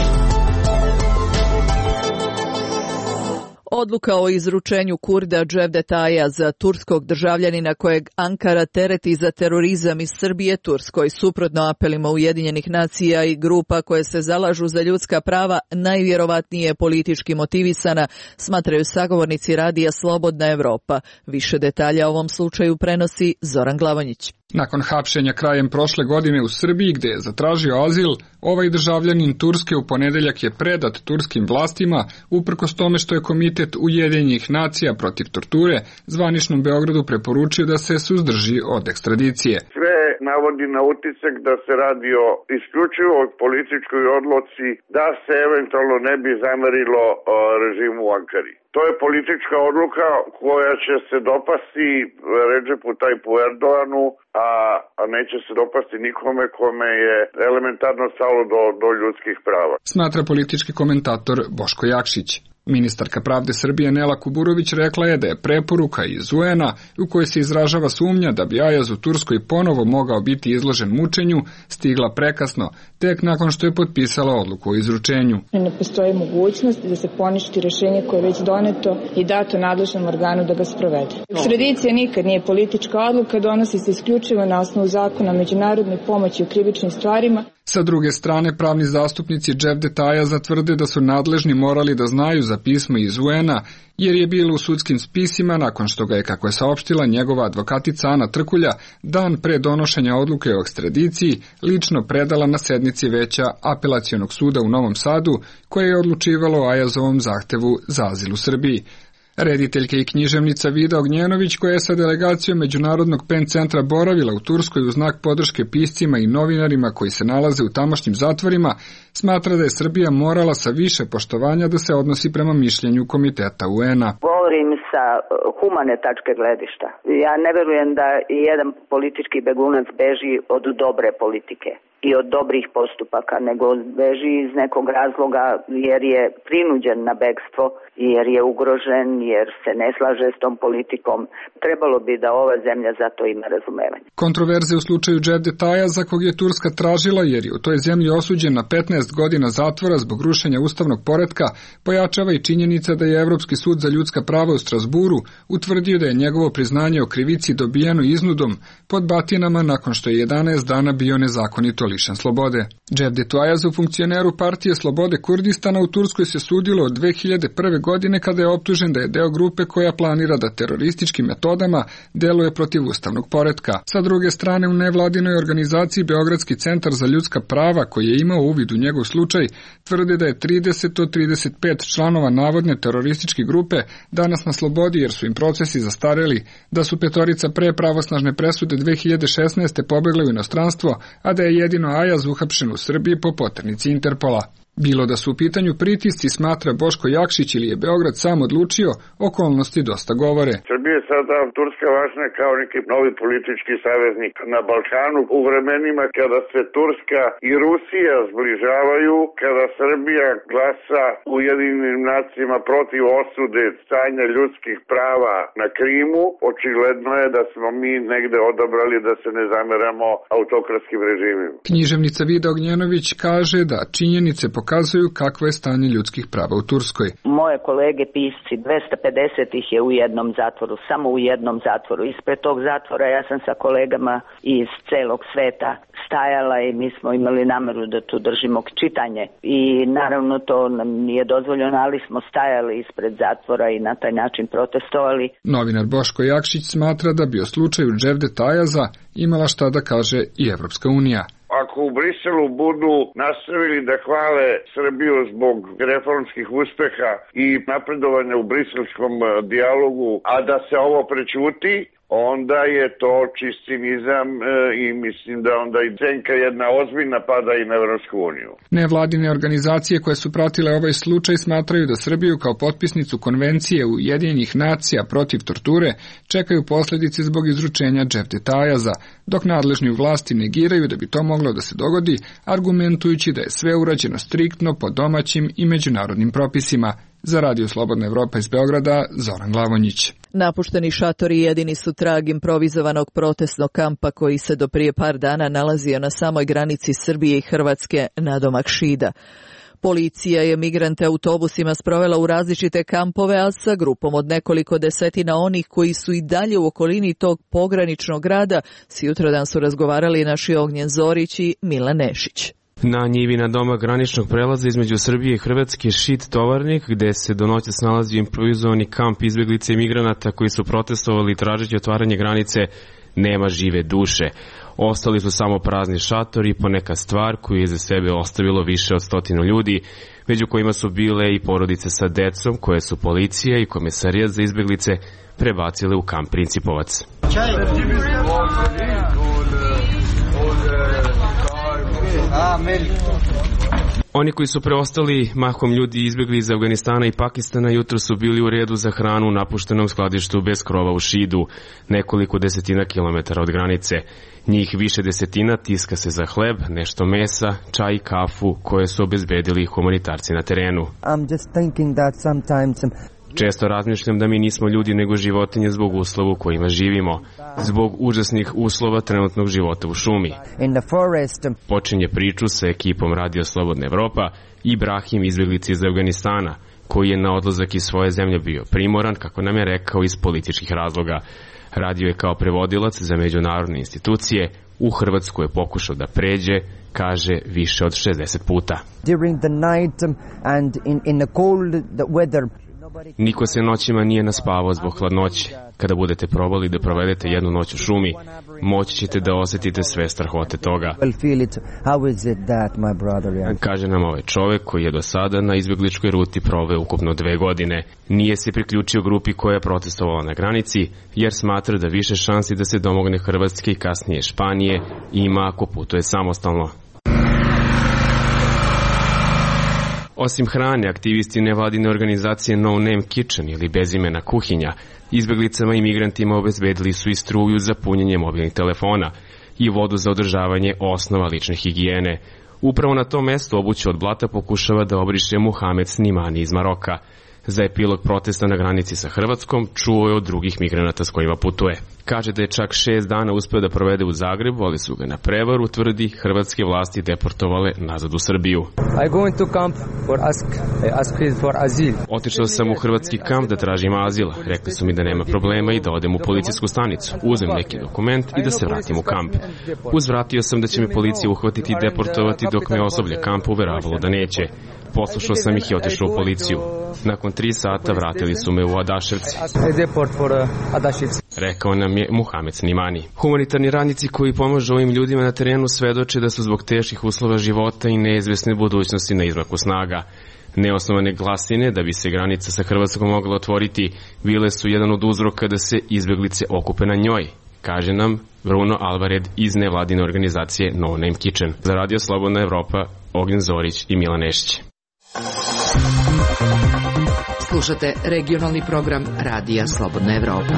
Odluka o izručenju Kurda Cevdeta Ayaza, turskog državljanina kojeg Ankara tereti za terorizam iz Srbije Turskoj, suprotno apelima Ujedinjenih nacija i grupa koje se zalažu za ljudska prava, najvjerovatnije politički motivisana, smatraju sagovornici Radija Slobodna Evropa. Više detalja o ovom slučaju prenosi Zoran Glavonjić. Nakon hapšenja krajem prošle godine u Srbiji, gde je zatražio azil, ovaj državljanin Turske u ponedeljak je predat turskim vlastima, uprkos tome što je Komitet Ujedinjenih nacija protiv torture zvaničnom Beogradu preporučio da se suzdrži od ekstradicije. Sve navodi na utisak da se radi o isključivo političkoj odluci da se eventualno ne bi zamerilo režimu u Ankari. To je politička odluka koja će se dopasti Redžepu Tajpu Erdoganu, a, a neće se dopasti nikome kome je elementarno stalo do, do ljudskih prava. Smatra politički komentator Boško Jakšić. Ministarka pravde Srbije Nela Kuburović rekla je da je preporuka iz u en a u kojoj se izražava sumnja da bi Ayaz u Turskoj ponovo mogao biti izložen mučenju stigla prekasno, tek nakon što je potpisala odluku o izručenju. Ne postoji mogućnost da se poništi rješenje koje je već doneto i dato nadležnom organu da ga sprovede. Ekstradicija nikad nije politička odluka, donosi se isključivo na osnovu zakona o međunarodnoj pomoći u krivičnim stvarima. Sa druge strane, pravni zastupnici Cevdeta Ayaza tvrde da su nadležni morali da znaju za pismo iz u en a, jer je bilo u sudskim spisima nakon što ga je, kako je saopštila njegova advokatica Ana Trkulja, dan pre donošenja odluke o ekstradiciji lično predala na sednici veća Apelacionog suda u Novom Sadu, koje je odlučivalo o Ayazovom zahtevu za azil u Srbiji. Rediteljka i književnica Vida Ognjenović, koja je sa delegacijom Međunarodnog pen centra boravila u Turskoj u znak podrške piscima i novinarima koji se nalaze u tamošnjim zatvorima, smatra da je Srbija morala sa više poštovanja da se odnosi prema mišljenju Komiteta u en a. Govorim sa humane tačke gledišta. Ja ne verujem da jedan politički begunac beži od dobre politike i od dobrih postupaka, nego beži iz nekog razloga jer je prinuđen na bekstvo, jer je ugrožen, jer se ne slaže s tom politikom. Trebalo bi da ova zemlja za to ima razumevanje. Kontroverze u slučaju Cevdeta Ayaza, kog je Turska tražila jer je u toj zemlji osuđen na petnaest godina zatvora zbog rušenja ustavnog poretka, pojačava i činjenica da je Evropski sud za ljudska prava u Strasburu utvrdio da je njegovo priznanje o krivici dobijeno iznudom pod batinama nakon što je jedanaest dana bio nezakonito lišen slobode. Cevdet Ayazu, funkcioneru partije Slobode Kurdistana u Turskoj, se sudilo od dve hiljade prve. godine kada je optužen da je deo grupe koja planira da terorističkim metodama deluje protiv ustavnog poretka. Sa druge strane, u nevladinoj organizaciji Beogradski centar za ljudska prava, koji je imao uvid u njegov slučaj, tvrde da je trideset od trideset pet članova navodne terorističke grupe danas na slobodi jer su im procesi zastareli, da su petorica pre pravosnažne presude dve hiljade šesnaeste. pobegli u inostranstvo, a da je jedino Ayaz uhapšen u Srbiji po poternici Interpola. Bilo da su u pitanju pritisci, smatra Boško Jakšić, ili je Beograd sam odlučio, okolnosti dosta govore. Srbija je sada Turska važna kao neki novi politički saveznik na Balkanu u vremenima kada se Turska i Rusija zbližavaju, kada Srbija glasa u Ujedinjenim nacijama protiv osude stanja ljudskih prava na Krimu. Očigledno je da smo mi negde odabrali da se ne zameramo autokratskim režimima. Književnica Vida Ognjenović kaže da činjenice pokazuju kakvo je stanje ljudskih prava u Turskoj. Moje kolege pisci, dvesta pedeset ih je u jednom zatvoru, samo u jednom zatvoru. Ispred tog zatvora ja sam sa kolegama iz celog sveta stajala i mi smo imali nameru da tu držimo čitanje. I naravno to nam nije dozvoljeno, ali smo stajali ispred zatvora i na taj način protestovali. Novinar Boško Jakšić smatra da bi o slučaju Cevdeta Ayaza imala šta da kaže i Evropska unija. Ako u Briselu budu nastavili da hvale Srbiju zbog reformskih uspeha i napredovanja u briselskom dijalogu, a da se ovo prećuti, onda je to čist cinizam e, i mislim da onda i cenka jedna ozbiljna pada i na Evropsku uniju. Nevladine organizacije koje su pratile ovaj slučaj smatraju da Srbiju kao potpisnicu konvencije Ujedinjenih nacija protiv torture čekaju posljedice zbog izručenja Cevdeta Ayaza, dok nadležni u vlasti negiraju da bi to moglo da se dogodi, argumentujući da je sve urađeno striktno po domaćim i međunarodnim propisima. Za Radio Slobodna Evropa iz Beograda, Zoran Glavonjić. Napušteni šatori jedini su trag improvizovanog protestnog kampa koji se do prije par dana nalazio na samoj granici Srbije i Hrvatske nadomak Šida. Policija je migrante autobusima sprovela u različite kampove, a sa grupom od nekoliko desetina onih koji su i dalje u okolini tog pograničnog grada sutradan su razgovarali naši Ognjen Zorić i Milan Nešić. Na njivi na doma graničnog prelaza između Srbije i Hrvatske Šid Tovarnik, gde se do noći snalazio improvizovani kamp izbjeglice i migranata koji su protestovali tražeći otvaranje granice, nema žive duše. Ostali su samo prazni šatori i poneka stvar koju je za sebe ostavilo više od stotinu ljudi, među kojima su bile i porodice sa decom koje su policija i komisarijat za izbjeglice prebacile u kamp Principovac. Oni koji su preostali, mahom ljudi izbjegli iz Afganistana i Pakistana, jutro su bili u redu za hranu u napuštenom skladištu bez krova u Šidu, nekoliko desetina kilometara od granice. Njih više desetina tiska se za hleb, nešto mesa, čaj i kafu koje su obezbedili humanitarci na terenu. I'm just thinking that sometimes Često razmišljam da mi nismo ljudi nego životinje zbog uslova u kojima živimo, zbog užasnih uslova trenutnog života u šumi. Počinje priču sa ekipom Radio Slobodna Evropa Ibrahim, izbjeglica iz Afganistana, koji je na odlazak iz svoje zemlje bio primoran, kako nam je rekao, iz političkih razloga. Radio je kao prevodilac za međunarodne institucije, u Hrvatsku je pokušao da pređe, kaže, više od šezdeset puta. During the night and in, in the cold the weather. Niko se noćima nije naspavao zbog hladnoće. Kada budete probali da provedete jednu noć u šumi, moći ćete da osjetite sve strahote toga. Kaže nam ovaj čovek koji je do sada na izbjegličkoj ruti proveo ukupno dve godine. Nije se priključio grupi koja je protestovala na granici, jer smatra da više šansi da se domogne Hrvatske i kasnije Španije ima ako putuje samostalno. Osim hrane, aktivisti nevladine organizacije No Name Kitchen ili bezimena kuhinja izbjeglicama i migrantima obezbedili su i struju za punjenje mobilnih telefona i vodu za održavanje osnova lične higijene. Upravo na tom mestu obuću od blata pokušava da obriše Muhamed Snimani iz Maroka. Za epilog protesta na granici sa Hrvatskom čuo je od drugih migranata s kojima putuje. Kaže da je čak šest dana uspeo da provede u Zagrebu, ali su ga na prevaru, tvrdi, hrvatske vlasti deportovale nazad u Srbiju. I go into camp for ask, ask for azil. Otišao sam u hrvatski kamp da tražim azil. Rekli su mi da nema problema i da odem u policijsku stanicu. Uzem neki dokument i da se vratim u kamp. Uzvratio sam da će me policija uhvatiti i deportovati dok me osoblje kampa uveravalo da neće. Poslušao sam ih i otišao u policiju. Nakon tri sata vratili su me u Adaševci. Rekao nam je Muhamed Snimani. Humanitarni radnici koji pomažu ovim ljudima na terenu svedoče da su zbog teških uslova života i neizvesne budućnosti na izmaku snaga. Neosnovane glasine da bi se granica sa Hrvatskom mogla otvoriti bile su jedan od uzroka da se izbeglice okupe na njoj, kaže nam Bruno Alvared iz nevladine organizacije No Name Kitchen. Za Radio Slobodna Evropa, Ognjen Zorić i Milan Nešić. Slušate regionalni program Radija Slobodna Evropa.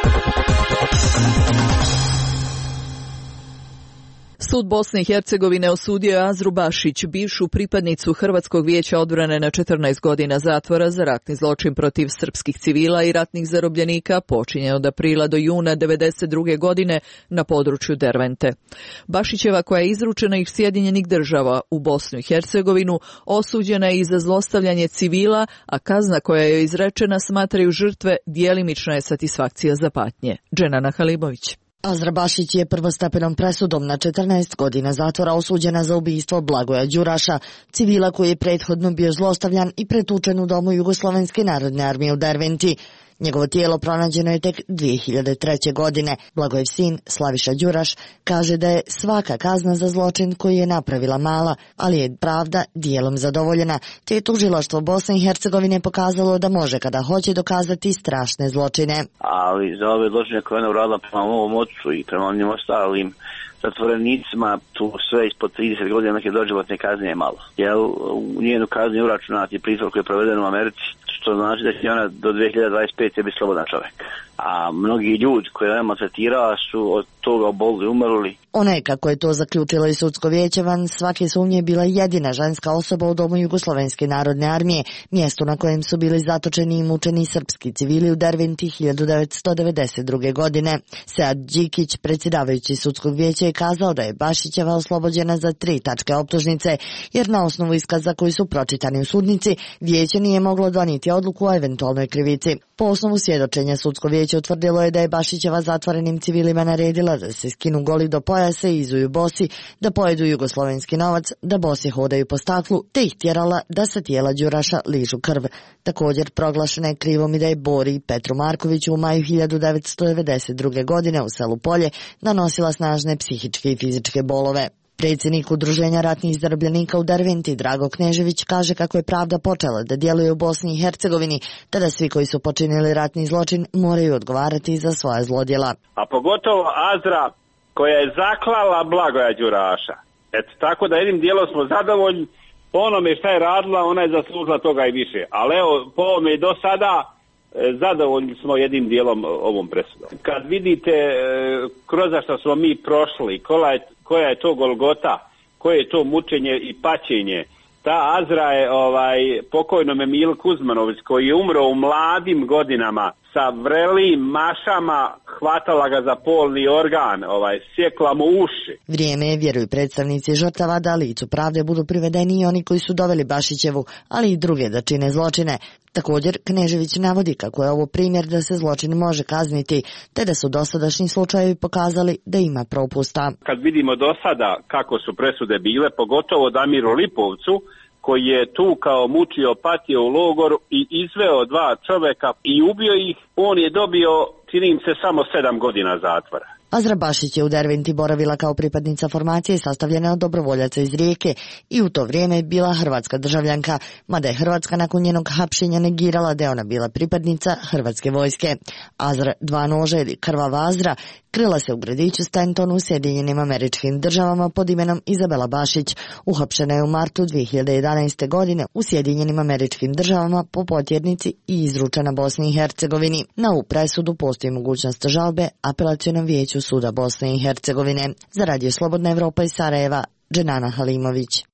Sud Bosne i Hercegovine osudio je Azru Bašić, bivšu pripadnicu Hrvatskog vijeća odbrane, na četrnaest godina zatvora za ratni zločin protiv srpskih civila i ratnih zarobljenika počinjen od aprila do juna devedeset druge godine na području Dervente. Bašićeva, koja je izručena iz Sjedinjenih država u Bosnu i Hercegovinu, osuđena je i za zlostavljanje civila, a kazna koja je izrečena smatraju žrtve djelimična je satisfakcija za patnje. Dženana Halimović. Azra Bašić je prvostepenom presudom na četrnaest godina zatvora osuđena za ubistvo Blagoja Đuraša, civila koji je prethodno bio zlostavljan i pretučen u domu Jugoslovenske narodne armije u Derventi. Njegovo tijelo pronađeno je tek dvije hiljade treće. godine. Blagojev sin, Slaviša Đuraš, kaže da je svaka kazna za zločin koji je napravila mala, ali je pravda dijelom zadovoljena, te je tužilaštvo Bosne i Hercegovine pokazalo da može kada hoće dokazati strašne zločine. Ali za ove zločine koje ona uradila prema ovom ocu i prema onim ostalim zatvorenicima, tu sve ispod trideset godina neke doživotne kazne je malo. Jer u njenu kazni je uračunati pritvor koji je proveden u Americi, što znači da će ona do dvije hiljade dvadeset pete biti slobodan čovjek. A mnogi ljudi koji je maltretirala su od toga obolili, umrli. Ona je, kako je to zaključilo i sudsko vijeće, van svake sumnje bila jedina ženska osoba u domu Jugoslovenske narodne armije, mjestu na kojem su bili zatočeni i mučeni srpski civili u Derventi hiljadu devetsto devedeset druge. godine. Sead Đikić, predsjedavajući sudskog vijeća, je kazao da je Bašićeva oslobođena za tri tačke optužnice, jer na osnovu iskaza koji su pročitani u sudnici, vijeće nije moglo donijeti odluku o eventualnoj krivici. Po osnovu svjedočenja sudsko vijeće utvrdilo je da je Bašićeva zatvorenim civilima naredila da se skinu goli do pojasa i izuju bosi, da pojedu jugoslovenski novac, da bosi hodaju po staklu, te ih tjerala da sa tijela Đuraša ližu krv. Također proglašena je krivom i da je Bori Petru Markoviću u maju hiljadu devetsto devedeset druge. godine u selu Polje nanosila snažne psihičke i fizičke bolove. Predsjednik Udruženja ratnih zarobljenika u Derventi, Drago Knežević, kaže kako je pravda počela da djeluje u Bosni i Hercegovini, te da svi koji su počinili ratni zločin moraju odgovarati za svoja zlodjela. A pogotovo Azra, koja je zaklala Blagoja Đuraša. Eto, tako da jednim dijelom smo zadovoljni, po onome šta je radila, ona je zaslužila toga i više. Ali evo, po ovome i do sada e, zadovoljni smo jednim dijelom ovom presudom. Kad vidite e, kroz što smo mi prošli, koja je, koja je to golgota, koje je to mučenje i paćenje, ta Azra je ovaj, pokojnom Emil Kuzmanović, koji je umro u mladim godinama, sa vrelim mašama hvatala ga za polni organ, ovaj, sjekla mu uši. Vrijeme je, vjeruju predstavnici žrtava, da licu pravde budu privedeni i oni koji su doveli Bašićevu, ali i druge da čine zločine. Također, Knežević navodi kako je ovo primjer da se zločin može kazniti, te da su dosadašnji slučajevi pokazali da ima propusta. Kad vidimo do sada kako su presude bile, pogotovo Damiru Lipovcu, koji je tu kao mučio, patio u logoru i izveo dva čovjeka i ubio ih, on je dobio, čini im se, samo sedam godina zatvora. Azra Bašić je u Derventi boravila kao pripadnica formacije sastavljene od dobrovoljaca iz Rijeke i u to vrijeme je bila hrvatska državljanka, mada je Hrvatska nakon njenog hapšenja negirala da je ona bila pripadnica hrvatske vojske. Azra dva noža ili krvava Azra krila se u gradiću Stanton u Sjedinjenim Američkim Državama pod imenom Izabela Bašić. Uhapšena je u martu dvije hiljade jedanaeste. godine u Sjedinjenim Američkim Državama po potjernici i izručena Bosni i Hercegovini. Na ovu presudu postoji mogućnost žalbe apelacionom vijeću Suda Bosne i Hercegovine. Za Radio Slobodna Evropa iz Sarajeva, Dženana Halimović.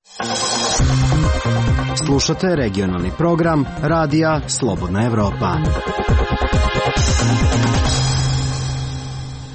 Slušate regionalni program Radija Slobodna Evropa.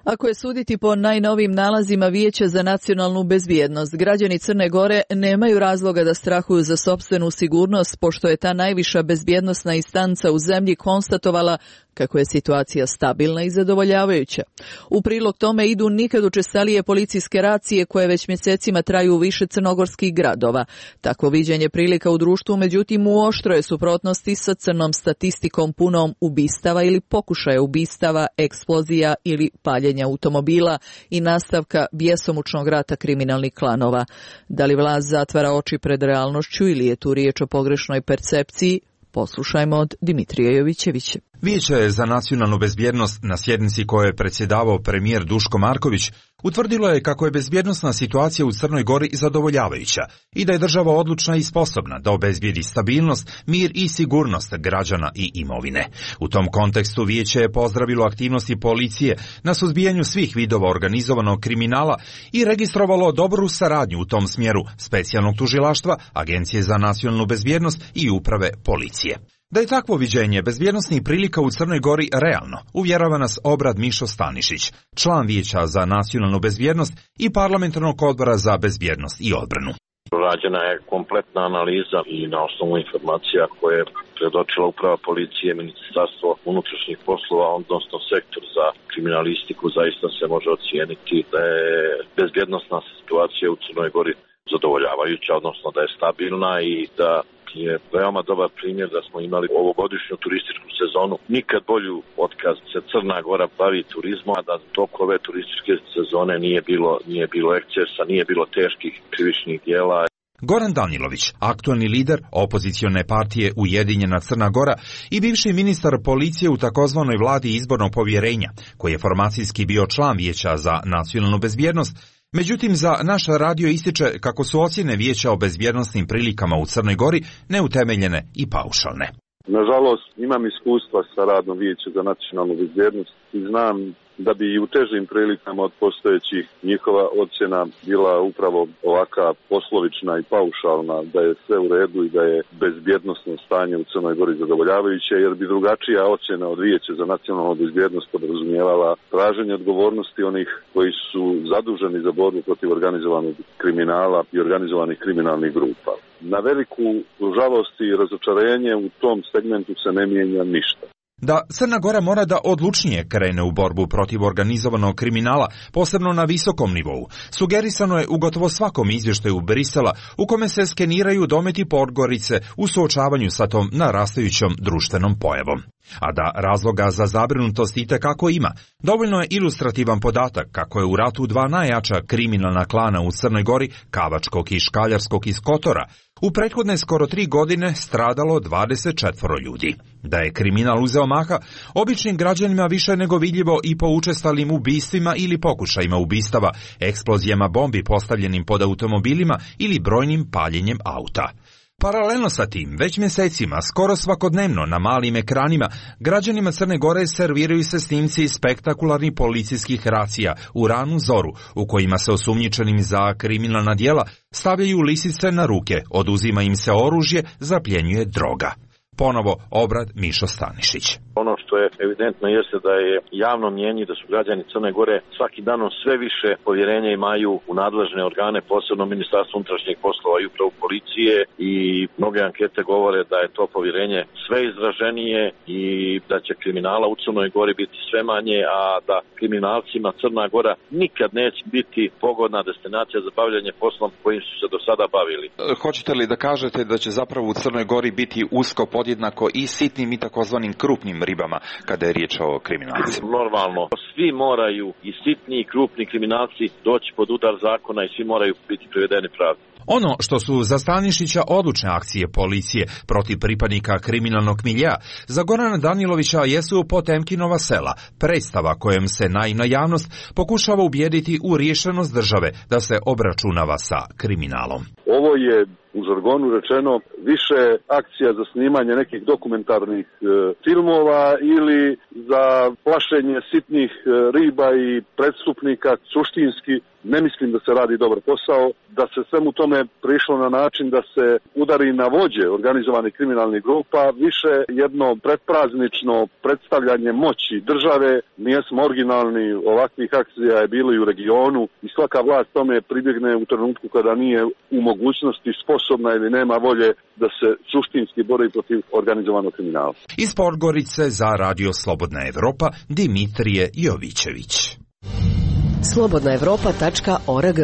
Ako je suditi po najnovim nalazima Vijeća za nacionalnu bezbjednost, građani Crne Gore nemaju razloga da strahuju za sopstvenu sigurnost, pošto je ta najviša bezbjednosna instanca u zemlji konstatovala kako je situacija stabilna i zadovoljavajuća. U prilog tome idu nikad učestalije policijske racije koje već mjesecima traju u više crnogorskih gradova. Takvo viđenje prilika u društvu, međutim, u oštroj suprotnosti sa crnom statistikom punom ubistava ili pokušaja ubistava, eksplozija ili paljenja automobila i nastavka bjesomučnog rata kriminalnih klanova. Da li vlast zatvara oči pred realnošću ili je tu riječ o pogrešnoj percepciji? Poslušajmo od Dimitrija Jovićevića. Vijeće za nacionalnu bezbjednost na sjednici kojoj je predsjedavao premijer Duško Marković utvrdilo je kako je bezbjednosna situacija u Crnoj Gori zadovoljavajuća i da je država odlučna i sposobna da obezbijedi stabilnost, mir i sigurnost građana i imovine. U tom kontekstu vijeće je pozdravilo aktivnosti policije na suzbijanju svih vidova organizovanog kriminala i registrovalo dobru saradnju u tom smjeru specijalnog tužilaštva, Agencije za nacionalnu bezbjednost i uprave policije. Da je takvo viđenje bezbjednosnih prilika u Crnoj Gori realno, uvjerava nas Obrad Mišo Stanišić, član Vijeća za nacionalnu bezbjednost i parlamentarnog odbora za bezbjednost i odbranu. Rađena je kompletna analiza i na osnovu informacija koje je predočila uprava policije, Ministarstvo unutrašnjih poslova, odnosno sektor za kriminalistiku, zaista se može ocijeniti da je bezbjednosna situacija u Crnoj Gori zadovoljavajuća, odnosno da je stabilna i da je veoma dobar primjer da smo imali ovogodišnju turističku sezonu. Nikad bolju otkaz se Crna Gora bavi turizmom, a da tok ove turističke sezone nije bilo, nije bilo ekscesa, nije bilo teških krivičnih djela. Goran Danilović, aktualni lider opozicione partije Ujedinjena Crna Gora i bivši ministar policije u takozvanoj vladi izbornog povjerenja, koji je formacijski bio član Vijeća za nacionalnu bezbjednost, međutim, za naš radio ističe kako su ocjene Vijeća o bezbjednosnim prilikama u Crnoj Gori neutemeljene i paušalne. Nažalost, imam iskustva sa radom Vijeća za nacionalnu bezbjednost i znam da bi i u težim prilikama od postojećih njihova ocjena bila upravo ovaka poslovična i paušalna, da je sve u redu i da je bezbjednosno stanje u Crnoj Gori zadovoljavajuće, jer bi drugačija ocjena od Vijeća za nacionalnu bezbjednost podrazumijevala traženje odgovornosti onih koji su zaduženi za borbu protiv organizovanog kriminala i organizovanih kriminalnih grupa. Na veliku žalost i razočarenje u tom segmentu se ne mijenja ništa. Da Crna Gora mora da odlučnije krene u borbu protiv organizovanog kriminala, posebno na visokom nivou, sugerisano je u gotovo svakom izvještaju Brisela u kome se skeniraju dometi Podgorice u suočavanju sa tom narastajućom društvenom pojavom. A da razloga za zabrinutost itekako ima, dovoljno je ilustrativan podatak kako je u ratu dva najjača kriminalna klana u Crnoj Gori, Kavačkog i Škaljarskog iz Kotora, u prethodne skoro tri godine stradalo dvadeset četvoro ljudi. Da je kriminal uzeo maha, običnim građanima više nego vidljivo i po učestalim ubistvima ili pokušajima ubistava, eksplozijama bombi postavljenim pod automobilima ili brojnim paljenjem auta. Paralelno sa tim, već mjesecima, skoro svakodnevno na malim ekranima, građanima Crne Gore serviraju se snimci spektakularnih policijskih racija u ranu zoru, u kojima se osumnjičenim za kriminalna djela stavljaju lisice na ruke, oduzima im se oružje, zapljenjuje droga. Ponovo Obrad Mišo Stanišić. Ono što je evidentno jeste da je javno mnjenje da su građani Crne Gore svaki danom sve više povjerenja imaju u nadležne organe, posebno Ministarstvo unutrašnjih poslova i upravu policije, i mnoge ankete govore da je to povjerenje sve izraženije i da će kriminala u Crnoj Gori biti sve manje, a da kriminalcima Crna Gora nikad neće biti pogodna destinacija za bavljanje poslom kojim su se do sada bavili. Hoćete li da kažete da će zapravo u Crnoj Gori biti usko podjednako i sitnim i takozvanim krupnim ribama kada je riječ o kriminalcima? Normalno, svi moraju, i sitni i krupni kriminalci, doći pod udar zakona i svi moraju biti privedeni pravdi. Ono što su za Stanišića odlučne akcije policije protiv pripadnika kriminalnog miljea, za Gorana Danilovića jesu Potemkinova sela, predstava kojem se naivna javnost pokušava ubijediti u riješenost države da se obračunava sa kriminalom. Ovo je u žargonu rečeno više akcija za snimanje nekih dokumentarnih e, filmova ili za plašenje sitnih e, riba i prestupnika. Suštinski ne mislim da se radi dobar posao, da se svemu tome tome prišlo na način da se udari na vođe organizovanih kriminalnih grupa, više jedno pretpraznično predstavljanje moći države. Nijesmo originalni, ovakvih akcija je bilo i u regionu i svaka vlast tome pribjegne u trenutku kada nije u mogućnosti, sposobna ili nema volje da se suštinski bori protiv organizovanog kriminala. Iz Podgorice za Radio Slobodna Evropa Dimitrije Jovićević. slobodna evropa tačka org.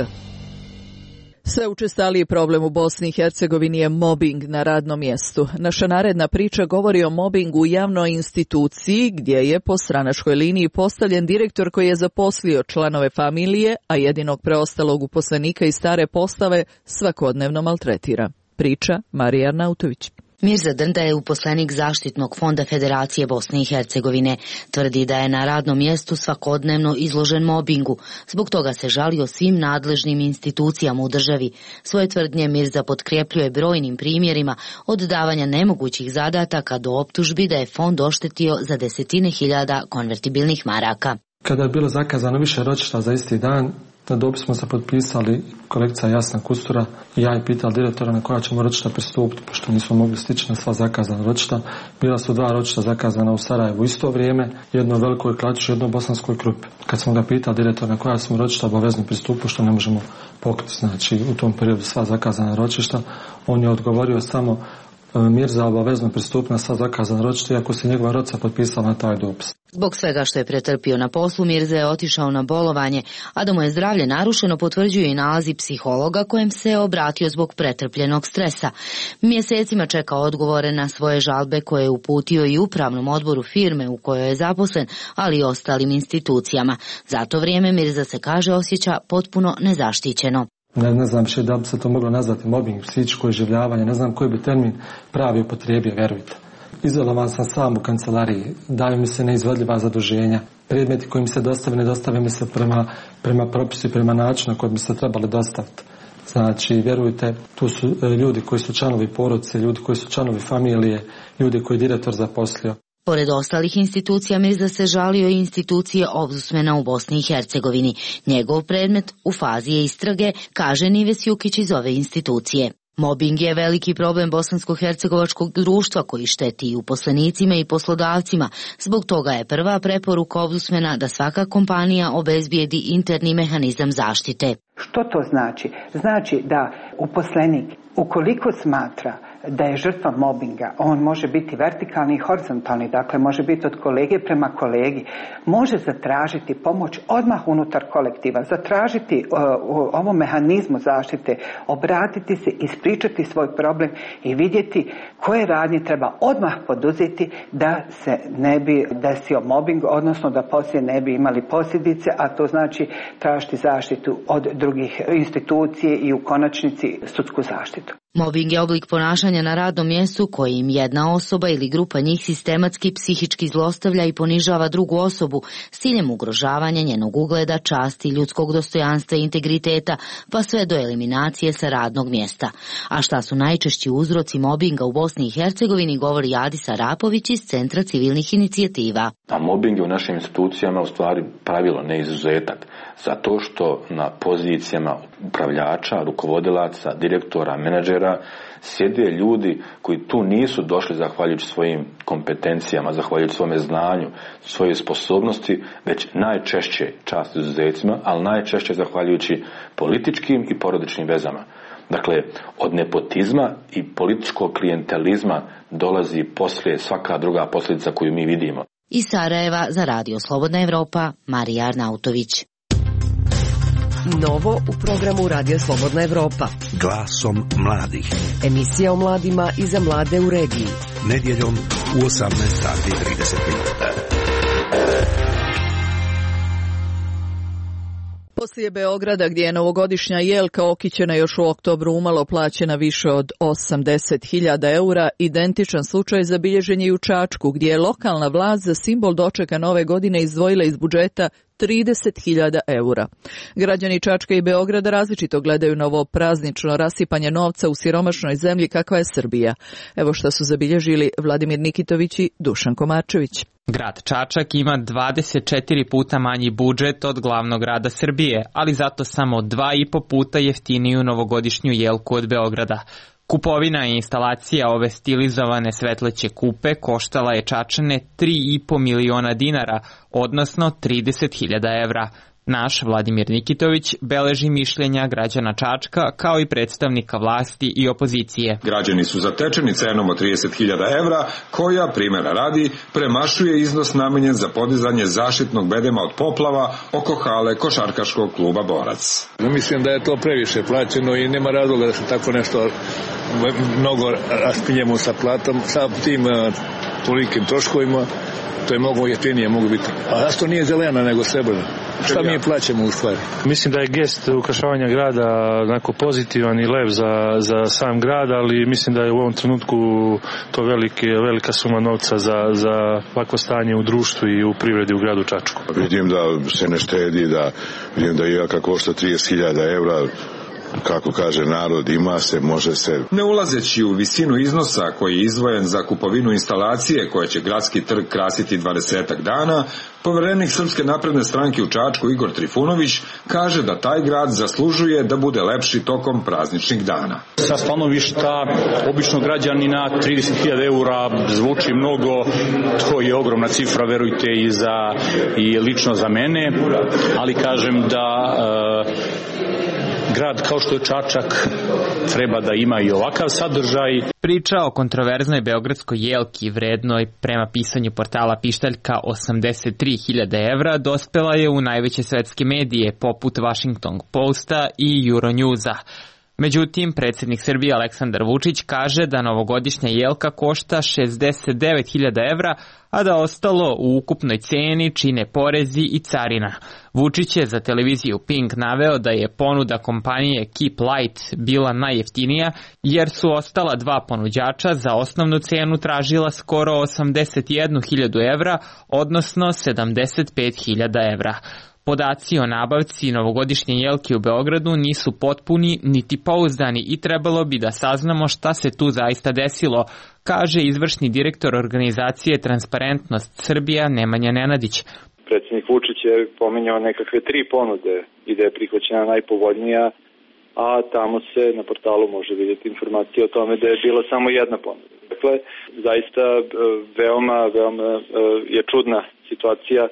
Sve učestaliji problem u Bosni i Hercegovini je mobing na radnom mjestu. Naša naredna priča govori o mobingu u javnoj instituciji gdje je po stranačkoj liniji postavljen direktor koji je zaposlio članove familije, a jedinog preostalog uposlenika iz stare postave svakodnevno maltretira. Priča Marija Arnautović. Mirza Drnda je uposlenik Zaštitnog fonda Federacije Bosne i Hercegovine. Tvrdi da je na radnom mjestu svakodnevno izložen mobingu. Zbog toga se žalio svim nadležnim institucijama u državi. Svoje tvrdnje Mirza potkrepljuje brojnim primjerima od davanja nemogućih zadataka do optužbi da je fond oštetio za desetine hiljada konvertibilnih maraka. Kada je bilo zakazano više ročišta za isti dan, na dopis smo se potpisali kolegica Jasna Kustura i ja je pitala direktora na koja ćemo ročišta pristupiti, pošto nismo mogli stići na sva zakazana ročišta. Bila su dva ročišta zakazana u Sarajevu u isto vrijeme, jedno u Velikoj Klaču, jedno u Bosanskoj Krupi. Kad smo ga pitali direktora na koja smo ročišta obavezni pristupu, što ne možemo pokriti, znači u tom periodu sva zakazana ročišta, on je odgovorio samo Mirza obavezno pristupi na sva zakazana ročišta, iako se njegova rodca potpisala na taj dopis. Zbog svega što je pretrpio na poslu, Mirza je otišao na bolovanje, a da mu je zdravlje narušeno potvrđuju i nalazi psihologa kojem se je obratio zbog pretrpljenog stresa. Mjesecima čeka odgovore na svoje žalbe koje je uputio i upravnom odboru firme u kojoj je zaposlen, ali i ostalim institucijama. Za to vrijeme Mirza se kaže osjeća potpuno nezaštićeno. Ne, ne znam še da bi se to moglo nazvati mobbing, psihičko iživljavanje, ne znam koji bi termin pravi upotrijebio, verujte. Izolovan sam sam u kancelariji, daju mi se neizvodljiva zaduženja, predmeti koji mi se dostave, ne dostave mi se prema, prema propisu i prema načinu koji bi se trebali dostaviti. Znači, vjerujte, tu su ljudi koji su članovi porodice, ljudi koji su članovi familije, ljudi koji je direktor zaposlio. Pored ostalih institucija, Mirza se žalio i institucije Ombudsmana u Bosni i Hercegovini. Njegov predmet u fazi je istrage, kaže Nives Jukić iz ove institucije. Mobing je veliki problem bosansko-hercegovačkog društva koji šteti i uposlenicima i poslodavcima. Zbog toga je prva preporuka Ombudsmana da svaka kompanija obezbijedi interni mehanizam zaštite. Što to znači? Znači da uposlenik, ukoliko smatra da je žrtva mobinga, on može biti vertikalni i horizontalni, dakle može biti od kolege prema kolegi, može zatražiti pomoć odmah unutar kolektiva, zatražiti uh, ovom mehanizmu zaštite, obratiti se, ispričati svoj problem i vidjeti koje radnje treba odmah poduzeti da se ne bi desio mobing, odnosno da poslije ne bi imali posljedice, a to znači tražiti zaštitu od drugih institucije i u konačnici sudsku zaštitu. Mobing je oblik ponašanja na radnom mjestu kojim jedna osoba ili grupa njih sistematski psihički zlostavlja i ponižava drugu osobu s ciljem ugrožavanja njenog ugleda, časti, ljudskog dostojanstva i integriteta, pa sve do eliminacije sa radnog mjesta. A šta su najčešći uzroci mobinga u Bosni i Hercegovini, govori Adis Arapović iz Centra civilnih inicijativa. A mobing je u našim institucijama u stvari pravilo, ne izuzetak, zato što na pozicijama upravljača, rukovodilaca, direktora, menadžera sjede ljudi koji tu nisu došli zahvaljujući svojim kompetencijama, zahvaljujući svome znanju, svojoj sposobnosti, već najčešće, čast izuzecima, ali najčešće zahvaljujući političkim i porodičnim vezama. Dakle, od nepotizma i političkog klijentelizma dolazi poslije svaka druga posljedica koju mi vidimo. Iz Sarajeva za Radio Slobodna Evropa, Marija Arnautović. Novo u programu Radio Slobodna Evropa. Glasom mladih. Emisija o mladima i za mlade u regiji. Nedjeljom u osamnaest sati i trideset minuta. Poslije Beograda, gdje je novogodišnja jelka okićena još u oktobru umalo plaćena više od osamdeset hiljada eura, identičan slučaj zabilježen je i u Čačku, gdje je lokalna vlast za simbol dočeka nove godine izdvojila iz budžeta trideset hiljada eura. Građani Čačka i Beograda različito gledaju na ovo praznično rasipanje novca u siromašnoj zemlji kakva je Srbija. Evo što su zabilježili Vladimir Nikitović i Dušan Komarčević. Grad Čačak ima dvadeset četiri puta manji budžet od glavnog grada Srbije, ali zato samo dva i po puta jeftiniju novogodišnju jelku od Beograda. Kupovina i instalacija ove stilizovane svetleće kupe koštala je Čačane tri i po miliona dinara, odnosno trideset hiljada evra. Naš Vladimir Nikitović beleži mišljenja građana Čačka kao i predstavnika vlasti i opozicije. Građani su zatečeni cenom od trideset hiljada evra, koja, primjera radi, premašuje iznos namenjen za podizanje zaštitnog bedema od poplava oko hale košarkaškog kluba Borac. Mislim da je to previše plaćeno i nema razloga da se tako nešto mnogo raspinjemo sa platom, sa tim tolikim troškovima. To je mnogo jeftinije, mogu biti. A zašto nije zelena nego srebrna? Šta mi je plaćamo u stvari? Mislim da je gest ukrašavanja grada onako pozitivan i lep za, za sam grad, ali mislim da je u ovom trenutku to velike, velika suma novca za, za ovakvo stanje u društvu i u privredi u gradu Čačku. Vidim da se ne štedi, da vidim da jelka košta trideset hiljada evra. Kako kaže narod, ima se, može se. Ne ulazeći u visinu iznosa koji je izdvojen za kupovinu instalacije koja će gradski trg krasiti dvadesetak dana, poverenik Srpske napredne stranke u Čačku Igor Trifunović kaže da taj grad zaslužuje da bude lepši tokom prazničnih dana. Sa stanovišta običnog građanina trideset hiljada eura zvuči mnogo, to je ogromna cifra, verujte, i, za, i lično za mene, ali kažem da e, grad kao što je Čačak treba da ima i ovakav sadržaj. Priča o kontroverznoj beogradskoj jelki vrednoj prema pisanju portala Pištaljka osamdeset tri hiljade evra dospela je u najveće svetske medije poput Washington Posta i Euronewsa. Međutim, predsjednik Srbije Aleksandar Vučić kaže da novogodišnja jelka košta šezdeset devet hiljada evra, a da ostalo u ukupnoj ceni čine porezi i carina. Vučić je za televiziju Pink naveo da je ponuda kompanije Keep Light bila najjeftinija, jer su ostala dva ponuđača za osnovnu cenu tražila skoro osamdeset jednu hiljadu evra, odnosno sedamdeset pet hiljada evra. Podaci o nabavci novogodišnje jelke u Beogradu nisu potpuni niti pouzdani i trebalo bi da saznamo šta se tu zaista desilo, kaže izvršni direktor organizacije Transparentnost Srbija Nemanja Nenadić. Predsjednik Vučić je pominjao nekakve tri ponude i da je prihvaćena najpovoljnija, a tamo se na portalu može vidjeti informacija o tome da je bila samo jedna ponuda. Dakle, zaista veoma, veoma je čudna situacija.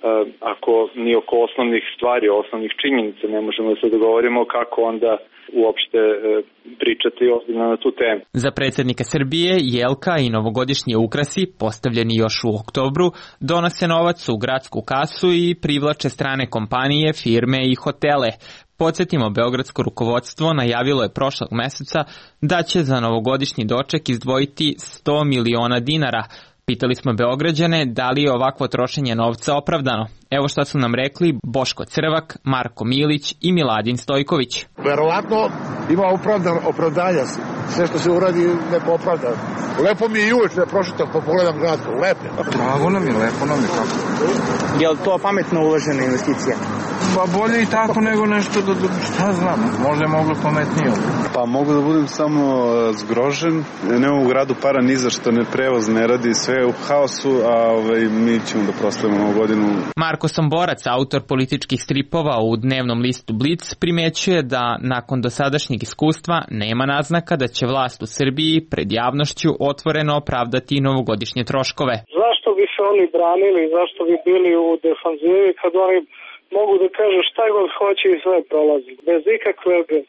Ako ni oko osnovnih stvari, osnovnih činjenica ne možemo da se dogovorimo, kako onda uopšte pričati ozbiljno na tu temu. Za predsjednika Srbije jelka i novogodišnji ukrasi, postavljeni još u oktobru, donose novac u gradsku kasu i privlače strane kompanije, firme i hotele. Podsjetimo, beogradsko rukovodstvo najavilo je prošlog meseca da će za novogodišnji doček izdvojiti sto miliona dinara. Pitali smo Beograđane da li je ovakvo trošenje novca opravdano. Evo šta su nam rekli Boško Crvak, Marko Milić i Miladin Stojković. Verovatno ima opravdan, opravdanja. Sve što se uradi neko opravdan. Lepo mi je uveče prošetam pa pogledam grad. Lepo. Pravo nam je, lepo nam je kako. Je li to pametno uložena investicija? Pa bolje i tako nego nešto, da, da, šta znam, možda je moglo pametnije. Pa mogu da budem samo zgrožen. Nema u gradu para ni za što, ne prevoz ne radi, sve je u haosu, a ovaj, mi ćemo da proslavimo novu godinu. Marko Somborac, autor političkih stripova u dnevnom listu Blic, primjećuje da nakon dosadašnjeg iskustva nema naznaka da će vlast u Srbiji pred javnošću otvoreno opravdati novogodišnje troškove. Zašto bi se oni branili, zašto bi bili u defanzivi kad oni mogu da kažu šta god hoće i sve prolazi. Bez ikakvog uh,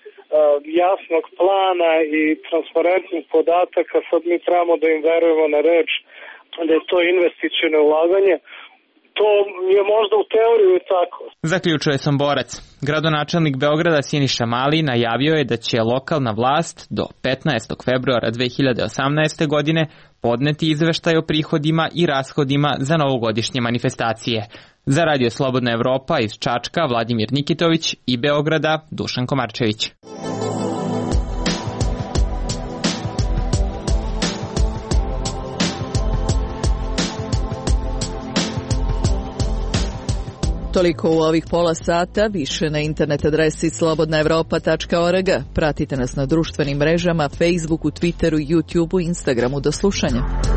jasnog plana i transparentnih podataka sad mi trebamo da im verujemo na reč da je to investiciono ulaganje. To je možda u teoriju i tako. Zaključuje Somborac. Gradonačelnik Beograda Siniša Mali najavio je da će lokalna vlast do petnaestog februara dve hiljade osamnaeste. godine podneti izveštaj o prihodima i rashodima za novogodišnje manifestacije. Za Radio Slobodna Evropa iz Čačka Vladimir Nikitović i Beograda Dušan Komarčević. Toliko u ovih pola sata, više na internet adresi slobodna evropa tačka org. Pratite nas na društvenim mrežama, Facebooku, Twitteru, YouTubeu, Instagramu. Do slušanja.